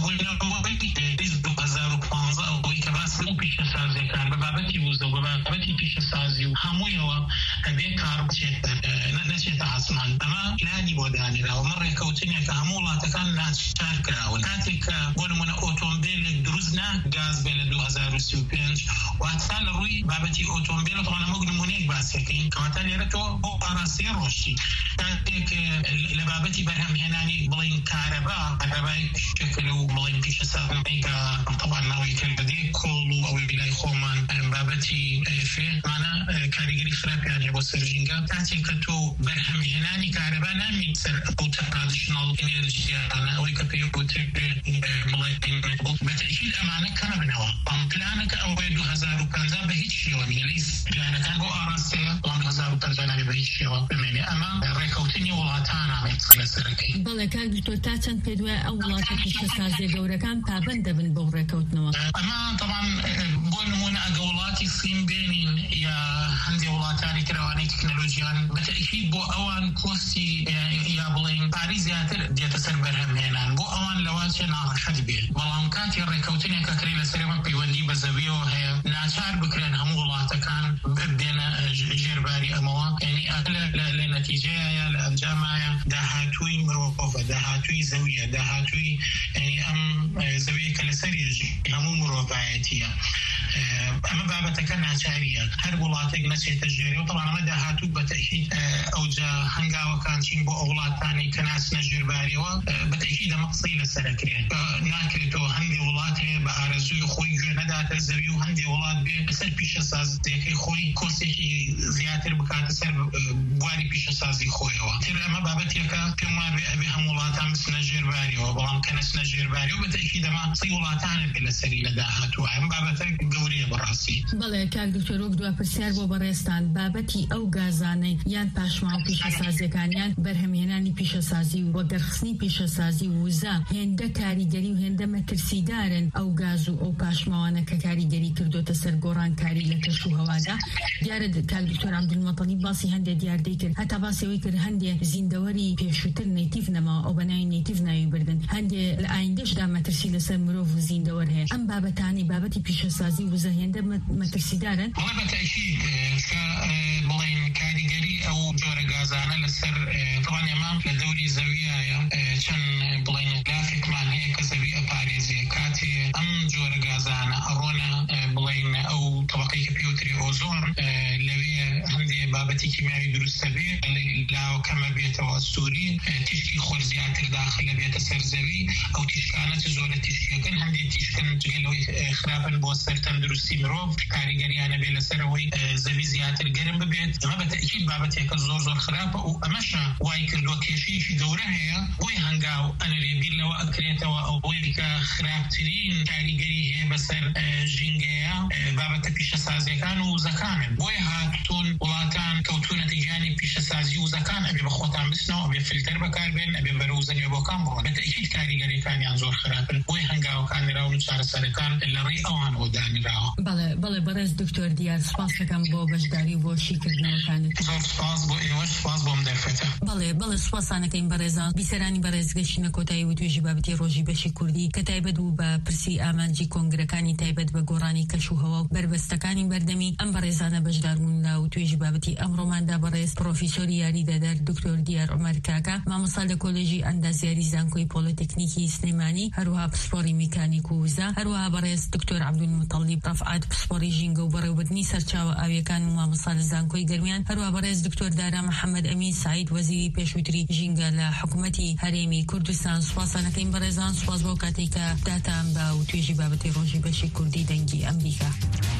دو هەزار و پانزە ئەوەی کە باس بوو پیشەسازیەکان بە بابەتی وزە و بە بابەتی پیشەسازی و هەموویەوە ئەبێ کاربچێت نەچێتە عاسمان ئەمە پلانی بۆ دانراوە مە ڕێکەوتنێکە هەموو وڵاتەکان ناچار کراون کاتێک کە بۆ نمونە ئۆتۆمبیلێک دروست ناک گاز بێ لە دو هەزار و سی و پێنج واتە لە ڕووی بابەتی ئۆتۆمبیل دەڵێن ئەمە نمونەیەک باسەکەین کەواتە لێرە تۆ بۆ ئاراستەی ڕۆشتی کاتێک لە بابەتی بەرهەمهێنانی بڵین کارەبا کارەبای شکل و بڵین پیشەسازی کە طبعاً ناوی کردی کۆڵ و ئەوەی بلای خۆمان بابەتی فێمانە کاریگەری خراپیانێ بۆ سەرژینگە کاتێک کە تۆ بەرهەمهێنانی کارەبا نامین سەر ئەو ترادیشنال ئێنێرژیانە ئەوەی کە پێی وتر بڵین بەتەکید ئەمانە کەمە بنەوە ئەم پلانەکە ئەوەی دو هەزار و پەنجا بە هیچ شێوە نیە لە پلانەکان بۆ ئاراستەیە بەڵام دو هەزار و پەنجا نابێ بە هیچ شێوە بمێنێ ئەمە ڕێکەوتنی وڵاتانامێت لەسەرەکەی
بەڵێ کاک دکتۆر تا چەند پێ دوای ئەو وڵاتە پیشەسازیە گەورەکان پابەند دەبن بەو ڕێکەوتنەوە
ئەمە طبعاً بۆ نمونە ئەگە وڵاتی سین بێنین یا هەندێک وڵاتانی ترەوانەی تەکنۆلۆژیان بەتەکید بۆ ئەوان کۆستی یا بڵین پاری زیاتر دێتە سەر بەرهەمهێنان بۆ ئەوان لەوازیە ناڕەحەت بێت بەڵام کاتی ڕێکەوتنێکە کڕی لەسەرەوە پەیوەندی بە زەویەوە هەیە ناچار بکرێن هەموو وڵاتەکان بێنە ژێرباری ئەمەوە یعنی لە نەتیجەیە لە ئەنجامایە داهاتووی مرۆڤە داهاتووی زەویە داهاتووی ینی ئەم زەویە کە لەسەریەژی هەموو مرۆڤایەتیە ئەمە بابەتەکە ناچاریە هەر وڵاتێک نەچێتە ژێرەوە بەڵام ئەمە داهاتوو بەتەکید ئەوجا هەنگاوەکان چین بۆ ئەو وڵاتانی کە ناچنە ژێرباریەوە بەتەکید ئەمە قسەی لەسەرەکرێت ناکرێتەوە هەندێک وڵات هەیە بە ئارەزووی خۆی گوێ نەداتە زەوی و هەندێک وڵات بێ لەسەر پیشەسازیەکەی خۆی کۆسێکی زیاتر بکاتە سەر بواری پیشەسازی خۆیەوە تر ئەمە بابەتێکە پێم وابێ ئەبێ هەموو وڵاتان بچنە ژێرباریەوە بەڵام کە نەچنە ژێرباریەوە بەتەکید ئەمە قسەی وڵاتانە بێ لەسەری لە داهاتووە ئەم بابەتە گەورەیە بەڕاستی
بەڵێ کاک دکتۆر وەک دوا پرسیار بۆ بەڕێستان بابەتی ئەو گازانەی یان پاشماو پیشەسازیەکانیان بەرهەمهێنانی پیشەسازی و وەگەرخستنی پیشەسازی وزە هێندە کاریگەری و هێندە مەترسیدارن ئەو گاز و ئەو پاشماوانە کە کاریگەری کردوتە سەر گۆڕانکاری لە کەش و هەوادا دیارە کاک دکتۆر عەبدولمەتەلیب باسی هەندێک دیاردەی کرد هەتا باسیەوەی کرد هەندێک زیندەوەری پێشووتر نەیتیڤ نەما ئەو بەناوی نەیتیڤ ناوی بردن هەندێک لە ئایندەشدا مەترسی لەسەر مرۆڤ و زیندەوەر هەیە ئەم بابەتانی بابەتی پیشەسازی وزە هێندە مەترسیدارن
وڵا بەتەکید کە بڵین کاریگەری ئەو جۆرە گازانە لەسەر طبعاً ئێمە لە دەوری زەویایە چەند بڵین گرافێکمان هەیە کە زەوی ئەپارێزێ کاتێ ئەم جۆرە گازانە ئەڕۆنە بڵین ئەو طبقەی کە پێوتری ئۆزۆن لەوێ هەندێک بابەتی کیمیاوی دروستە بێ لاوە کەمە بێتەوە سووری تیشکی خۆر زیاتر داخلە بێتە سەر زەوی ئەو تیشکانە چ زۆرە تیشکەکەن هەندێک تیشکن جگەلەوەی خراپن بۆ سەر تەندروستی مرۆڤ کاریگەریانە بێ لەسەرەوەی زەوی زیاتر گەرم ببێت ئەمە بەتەکید بابەتێکە زۆر زۆر خراپە و ئەمەشە وای کردووە کێشەیەکی گەورە هەیە بۆی هەنگاو ئەنەرێ بیر لەوە ئەکرێتەوە ئەوەی کە خراپترین کاریگەری هەیە بەسەر ژینگەیە بابەتە پیشەسازیەکان و وزەکانن بۆی هاتوون وڵاتان خۆتان کەوتو نەتیجانی پیشەسازی وزەکان ئەبێ بە خۆتان بستنەوە ئەبێ فیلتەر بەکاربێن ئەبێ بەرە وزەنێ بۆکان بڕۆن بەتەئکید کاریگەریەکانیان زۆر خراپن بۆی هەنگاوەکان نراون و چارەسەرەکان لە ڕێی ئەوان ئۆدانراوە.
بەڵێ بەڵێ بەڕێز دکتۆر دیار سپاس دەکەم بۆ بەشداری بۆ شیکردنەوەکانت.
زۆر سپاس بۆ ئێوەش سپاس بۆم دەرفەتە.
بەڵێ بەڵێ سوپاسانەکەین بەڕێزان بیسەرانی بەڕێزگەشتنە کۆتایی و توێژی بابەتی ڕۆژی بەشی کوردی کە تایبەت بوو بە پرسی ئامانجی کۆنگرەکانی تایبەت بە گۆڕانی کەشوهەوا و بربەستەکانی بەردەمی ئەم بەڕێزانە بەشداربوون لە و توێژی بابەتی ئەمڕۆماندا بەڕێز پرۆفیسۆری یاریدەدەر دکتۆر دیار عومەر کاکە مامۆستا لە کۆلێژی ئەندازیاری زانکۆی پۆلیتێکنیکی سلێمانی هەروەها پسپۆڕی میکانیک و وزە هەروەها بەڕێز دکتۆر عەبدولموتەڵیب ڕەفعات پسپۆڕی ژینگە و بەڕێوەبردنی سەرچاوە ئاویەکان و مامۆستا لە زانکۆی گەرمیان هەروەها بەڕێز دکتۆر دارا محەممەد ئەمین سعید وەزیری پێشووتری ژینگە لە حکوومەتی هەرێمی کوردستان. سوپاسانەکەین بەڕێزان سوپاس بۆ کاتێک کە داتان بە و توێژی بابەتی ڕۆژی بەشی کوردی دەنگی ئەمریکا.